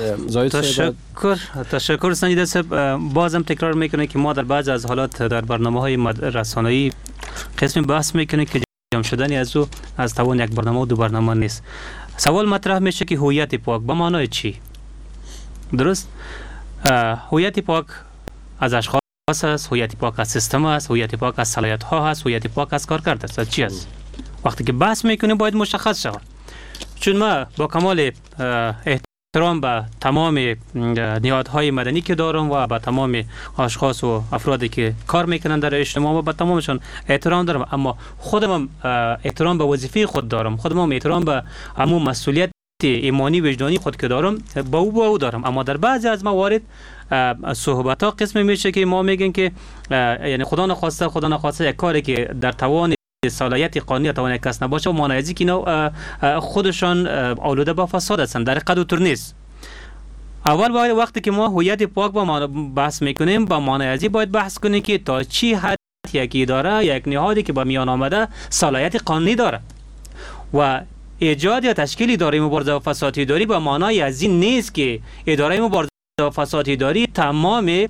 تشکر سنجیده صاحب. بازم تکرار میکنه که ما در بعض از حالات در برنامه‌های رسانه‌ای قسمی بحث میکنه که جمع شدن از توان یک برنامه و دو برنامه نیست. سوال مطرح میشه که هویت پاک به معنای چی؟ درست؟ هویت پاک از اشخاص است، هویت پاک از سیستم است، هویت پاک از صلاحیت‌ها است، هویت پاک از کارکرد است. چی است؟ وقتی که بحث میکنیم باید مشخص شود. چون ما با کمال احترام به تمام نهادهای مدنی که دارم و به تمام اشخاص و افرادی که کار میکنن در اجتماع و به تمامشون احترام دارم، اما خودم احترام به وظیفه خود دارم، خودم احترام به همون مسئولیت ایمانی وجدانی خود که دارم با او دارم. اما در بعضی از موارد صحبت ها قسم میشه که ما میگن که یعنی خدا نخواسته یک کاری که در توان صلاحیت قانونی توان کس نباشه و مانعی که اینا خودشان آلوده با فساد هستند، در قد و تر نیست. اول باید وقتی که ما هویت پاک با بحث میکنیم با مانعی باید بحث کنیم که تا چی حد یک اداره یک نهادی که با میان آمده صلاحیت قانونی داره و ایجاد یا تشکیل اداره مبارزه با فساد داری با معنای از این نیست که اداره مبارزه فساد اداری تمام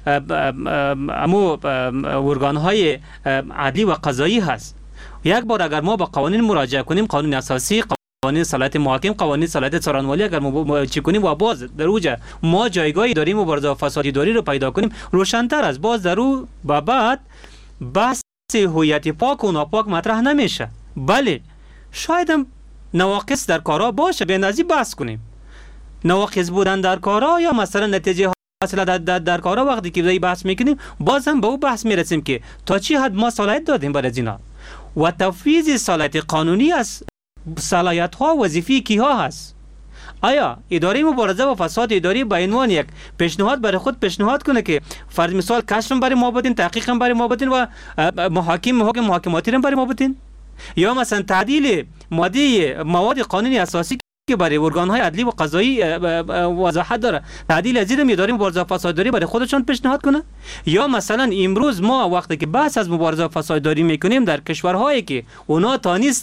ارگان‌های عدلی و قضایی هست. یک بار اگر ما با قوانین مراجعه کنیم، قانون اساسی، قوانین صلاحیت محاکم، قوانین صلاحیت ثروتمندی، اگر ما چی کنیم و باز در اوج ما جایگاهی داریم مبارزه با فساد اداری رو پیدا کنیم، روشن‌تر است. باز در او بعد بحث هویت پاک و ناپاک مطرح نمیشه. بله شاید هم نواقص در کارا باشه، به نظیر بحث کنیم. نواقص بودن در کارا یا مثلا نتیجه حاصل در کارا وقتی که بحث میکنیم، باز هم به اون بحث میرسیم که تا چی حد ما صلاحیت دادیم برای اینا و تفویض صلاحیت قانونی از صلاحیت ها وظیفه کیها هست. آیا اداره مبارزه با فساد اداری به عنوان یک پیشنهاد برای خود پیشنهاد کنه که فرض مثال کشف برای ما بدین، تحقیق برای ما بدین و محاکماتی برای ما بدین، یا مثلا تعدیل مواد قانونی اساسی که برای ارگان‌های عدلی و قضایی وضاحت داره، تعدیل از این اداره مبارزه با فساد اداری برای خودشون پیشنهاد کنه؟ یا مثلا امروز ما وقتی که بحث از مبارزه با فساد اداری میکنیم در کشورهایی که اونا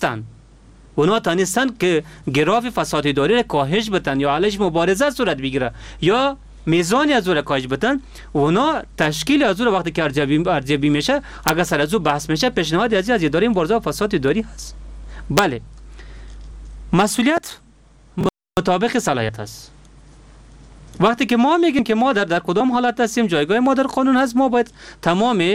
تانستن که گراف فساد اداری را کاهش بدن یا علیش مبارزه صورت بگیره یا میزانی از اون کاهش بدن، اونا تشکیل از اون وقتی که ارزیابی میشه، اگر سر از اون بحث میشه، پیشنهاد از اداره مبارزه با فساد اداری هست. بله مسئولیت مطابق صلاحیت هست. وقتی که ما میگیم که ما در کدام حالت هستیم، جایگاه ما در قانون هست، ما باید تمام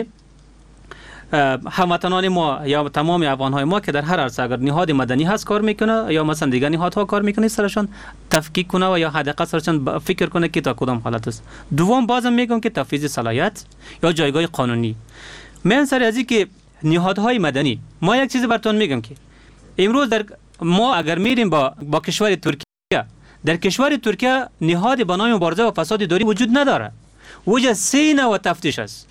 هموطنان ما یا تمام افغان‌های ما که در هر عرصه اگر نهاد مدنی هست کار میکنه یا مثلا دیگر نهادها کار میکنه، سرشان تفکیک کنه و یا حداقل سرشان فکر کنه که تا کدام حالت است. دوم بازم میگم که تفویض صلاحیت یا جایگاه قانونی. من سر از این که نهادهای مدنی، ما یک چیز براتون میگم که امروز ما اگر میریم با کشور ترکیه، در کشور ترکیه نهاد به نام مبارزه با فساد اداری وجود نداره. وجود 3 نوع تفتیش است.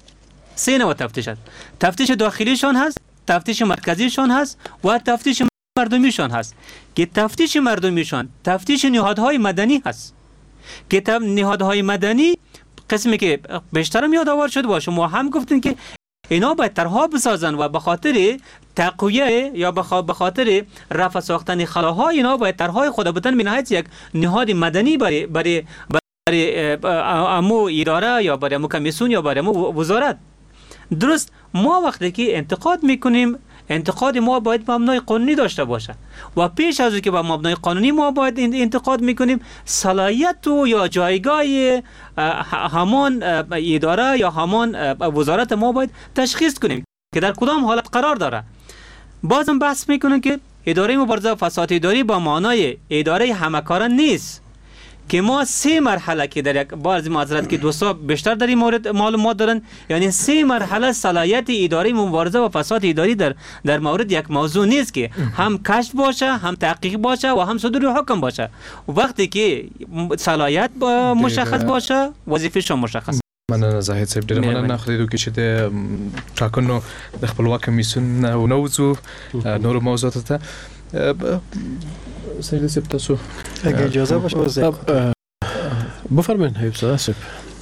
تفتیش داخلیشان هست، تفتیش مرکزیشان هست و تفتیش مردمیشان هست که تفتیش مردمیشان تفتیش نهادهای مدنی هست که نهادهای مدنی قسمی که بیشترم یادآور شد و شما هم گفتین که اینا باید طرح‌ها بسازن و به خاطر تقویه یا به خاطر رفع ساختن خلاها اینا باید طرح‌های خود بدن، بنهایت یک نهاد مدنی برای امو اداره یا برای امو کمیسیون یا برای امو وزارت. درست، ما وقتی که انتقاد میکنیم، انتقاد ما باید مبنای قانونی داشته باشه و پیش از که با مبنای قانونی ما باید انتقاد میکنیم، صلاحیت و یا جایگاه همان اداره یا همان وزارت ما باید تشخیص کنیم که در کدام حالت قرار داره. بازم بحث میکنیم که اداره مبارزه با فساد اداری با معنای اداره همکاران نیست که ما 3 مرحله که در یک بعضی معذرت که دوستا بیشتر در این مورد معلومات دارن، یعنی 3 مرحله صلاحیت اداره مبارزه با فساد اداری در مورد یک موضوع نیست که هم کشف باشه، هم تحقیق باشه و هم صدور حکم باشه. وقتی که صلاحیت مشخص باشه، وظیفه شما مشخص. مننه زاهد صاحب، ډېر مننه. خدای دې چې د ټاکنو د خپلواک کمیسیون ونوځو نورو موضوعاتو ته. سید صاحب تاسو اگه اجازه باشه بفرمایید. حیب صاحب،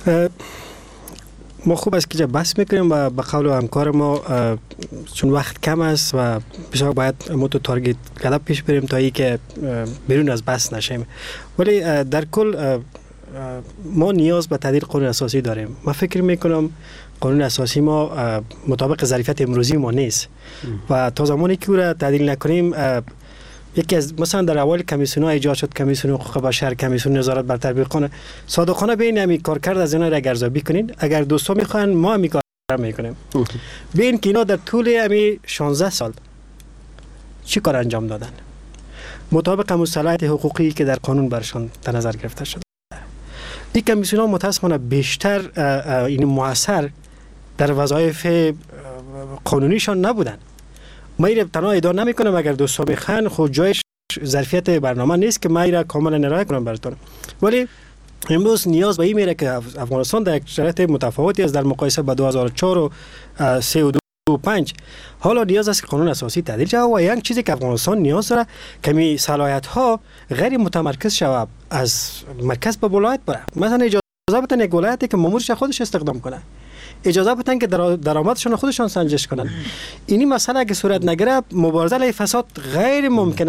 ما خوب است که بحث میکنیم و به قول همکار ما چون وقت کم است و بسیار باید ما تو تارگت کلاب پیش بریم تا ای که بیرون از بحث نشیم، ولی در کل ما نیاز به تعدیل قانون اساسی داریم. من فکر میکنم قانون اساسی ما مطابق ظرفیت امروزی ما نیست و تا زمانی که او را تعدیل نکنیم، یکی از مثلا در اول کمیسیون ها ایجاد شد، کمیسیون حقوق بشر، کمیسیون نظارت بر تطبیق قانون، صادقانه بین همی کارکرد از اینا را ارزیابی کنین. اگر دوستا میخوان ما همی کار میکنیم، ببین که اینا در طول همی 16 سال چی کار انجام دادن مطابق مصالحات حقوقی که در قانون برشان در نظر گرفته شده. این کمیسیون ها متاسفانه بیشتر این مؤثر در وظایف قانونیشان نبودن. ما ایره تنها ادعا نمیکنم، اگر دوستا بخوان خود جایش ظرفیت برنامه نیست که ما ایره کاملا ارائه کنم براتون، ولی امروز نیاز به این میره که افغانستان در یک شرایط متفاوتی است در مقایسه با 2004 و 3 و 2005 حالا نیاز است که قانون اساسی تعدیل شود و یک چیزی که افغانستان نیاز داره کمی صلاحیت ها غیر متمرکز شود، از مرکز به ولایت بره. مثلا اجازه بدن یک ولایتی که مامورش خودش استخدام کنه، اجازه بدن که درآمدشون خودشون سنجش کنن. اینی مسئله اگه صورت نگیره مبارزه علیه فساد غیر ممکن است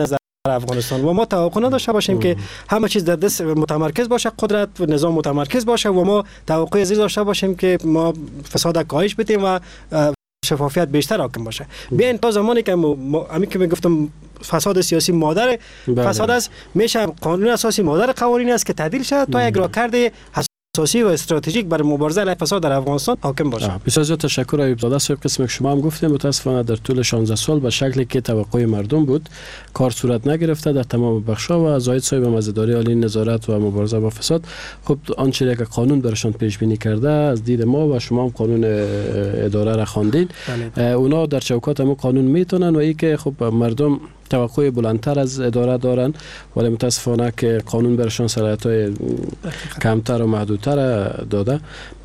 افغانستان و ما توقع نداشته باشیم که همه چیز در دست متمرکز باشه، قدرت و نظام متمرکز باشه و ما توقع از این داشته باشیم که ما فساد کاهش بدیم و شفافیت بیشتر حاکم باشه. بیاین تا زمانی که همین که میگفتم فساد سیاسی مادر فساد است، میشه قانون اساسی مادر قوانین است که تعدیل شد تا یک راهکرد اساسی و استراتژیک برای مبارزه علیه فساد در افغانستان حاکم باشه. بسیار زیاد تشکر ایوب زاده صاحب. قسم شما هم گفتیم متاسفانه در طول 16 سال به شکلی که توقع مردم بود کار صورت نگرفته در تمام بخش‌ها و زاید صاحب هم از اداره عالی نظارت و مبارزه با فساد خب آنچه که قانون برشان پیش بینی کرده از دید ما و شما هم قانون اداره را خواندین، اونا در چوکات هم قانون میتونن و ای که خب مردم توقع بلندتر از اداره دارن ولی متاسفانه که قانون برشان صلاحیت‌های کمتر و محدودتر داده.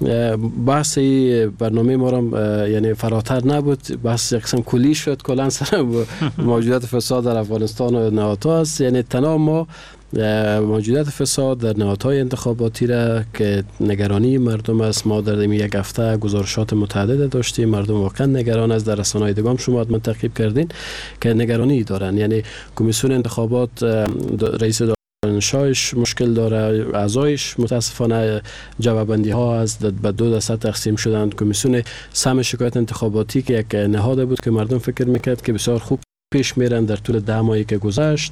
بحث برنامه ما را یعنی فراتر نبود، بحث یک قسم کلی شد کلا سر موجودیت فساد در افغانستان و نهادها است. یعنی تنها ما موجودیت فساد در نهادهای انتخاباتی را که نگرانی مردم است. ما در یک هفته گزارشات متعدد داشتیم، مردم واقعا نگران است. در رسانه‌های دیگه هم شما حتما تعقیب کردین که نگرانی دارن. یعنی کمیسیون انتخابات رئیس دانشگاهش مشکل داره، اعضایش متاسفانه جوابندی ها از به 2 دسته تقسیم شدند. کمیسیون سم شکایت انتخاباتی که یک نهاد بود که مردم فکر میکرد که بسیار خوب پیش میرن در طول 10 ماهی که گذشت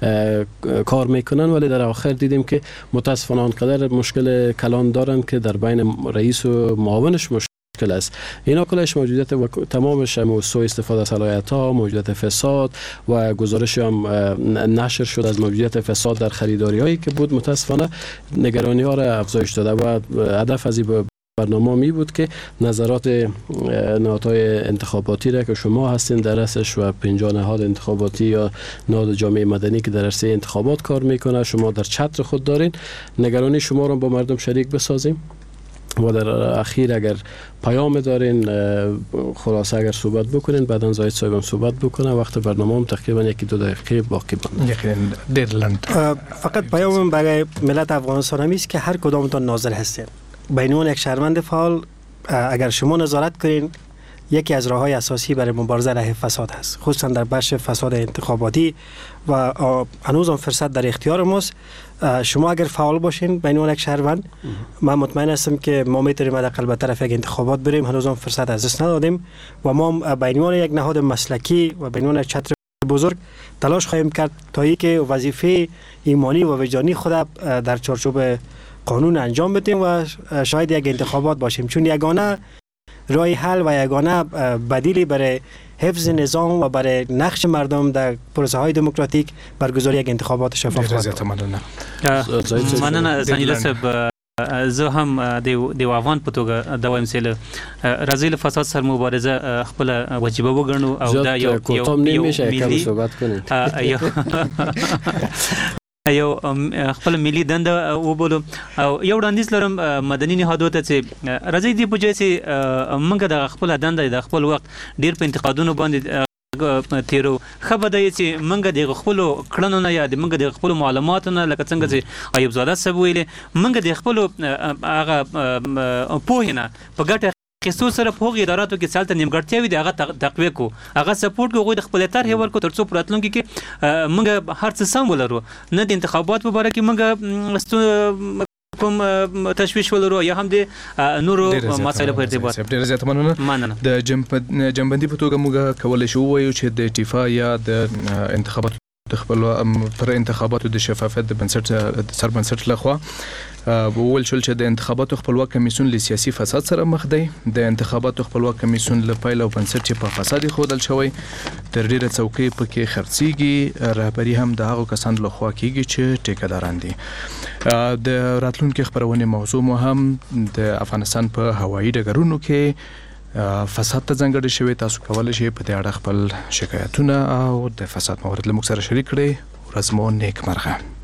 کار میکنن ولی در آخر دیدیم که متاسفانه آنقدر مشکل کلان دارن که در بین رئیس و معاونش مشکل است. اینا کلش موجودیت و تمامش سوء استفاده از صلاحیت‌ها، موجودیت فساد و گزارش هم نشر شد از موجودیت فساد در خریداری هایی که بود. متاسفانه نگرانی ها را افزایش داده و هدف از این برنامه می بود که نظرات نهادهای انتخاباتی را که شما هستین در رأسش و 50 نهاد انتخاباتی یا نهاد جامعه مدنی که در عرصه انتخابات کار میکنه شما در چتر خود دارین، نگرانی شما را با مردم شریک بسازیم و در اخیر اگر پیام دارین خلاصه اگر صحبت بکنین بعداً زاید صاحب هم صحبت بکنه. وقت برنامه هم تقریبا 1-2 دقیقه باقی مانده. فقط پیامم برای ملت افغانستان است که هر کدامتون ناظر هستین به عنوان یک شهروند فعال اگر شما نظارت کنین یکی از راه‌های اساسی برای مبارزه علیه فساد هست، خصوصا در بخش فساد انتخاباتی و هنوز هم فرصت در اختیار ماست. شما اگر فعال باشین به عنوان یک شهروند من مطمئن هستم که ما میتونیم حداقل به طرف یک انتخابات بریم. هنوز هم فرصت از دست ندادیم و ما به عنوان یک نهاد مسلکی و به عنوان یک چتر بزرگ تلاش خواهیم کرد تا اینکه وظیفه ایمانی و وجدانی خود در چارچوب قانون انجام بدیم و شاید یک انتخابات باشیم، چون یگانه راه حل و یگانه بدیلی برای حفظ نظام و برای نقش مردم در پروسه های دموکراتیک برگزاری یک انتخابات شفاف است. مننه سنجیده صاحب. زه هم د افغان په توګه دا وایم چې له راځي له فساد سره مبارزه خپل وجیبه وګڼو او دا یو خپل ملي دنده وبولو او یو وړاندیز لرم مدني نهادونو ته چې راځي دی په ځای چې موږ د خپل دنده د خپل وخت ډیر په انتقادونو باندې تیرو خبر دی چې منګه د خپل کړنو نه یا د منګه د خپل معلوماتو نه لکه څنګه چې ایوب زاده صاحب ویلي منګه د خپل هغه پوهنه په ګټه خصوص سره په اداراتو کې څالته نیمګړتیاوي د هغه تقویه کو هغه سپورټ کو د خپل طرح ورکو ترڅو پراتلونکو کې منګه هر څه سم ولرو نه د انتخابات په اړه کې منګه کوم تشویش ولرو یا هم د نورو مسایلو په ارتباط. ډیر زیات مننه. د جنبندي په توګه موږ کولای شو وایو چې د اتفاق یا د انتخاباتو د خپل پر انتخاباتو د شفافیت د بنسټ سربنسټ لخوا وول شول چې د انتخاباتو خپلواک کمیسیون له سیاسي فساد سره مخ دی. د انتخاباتو خپلواک کمیسیون له پایل او بنسټ په فساد خودل شوی تر ډیره څوکۍ پکې خرڅيږي، رهبری هم د هغو کسان له خوا کیږي چې ټیکداران دي. د راتلونکو خبرونه موضوع مو هم د افغانستان په هوایي ډګرونو کې فساد ته ځانګړی شوی. تاسو کولای شئ په دې اړه خپل شکایتونه او د فساد موارد له موږ سره شریک کړئ. ورځ مو نیک مرغه.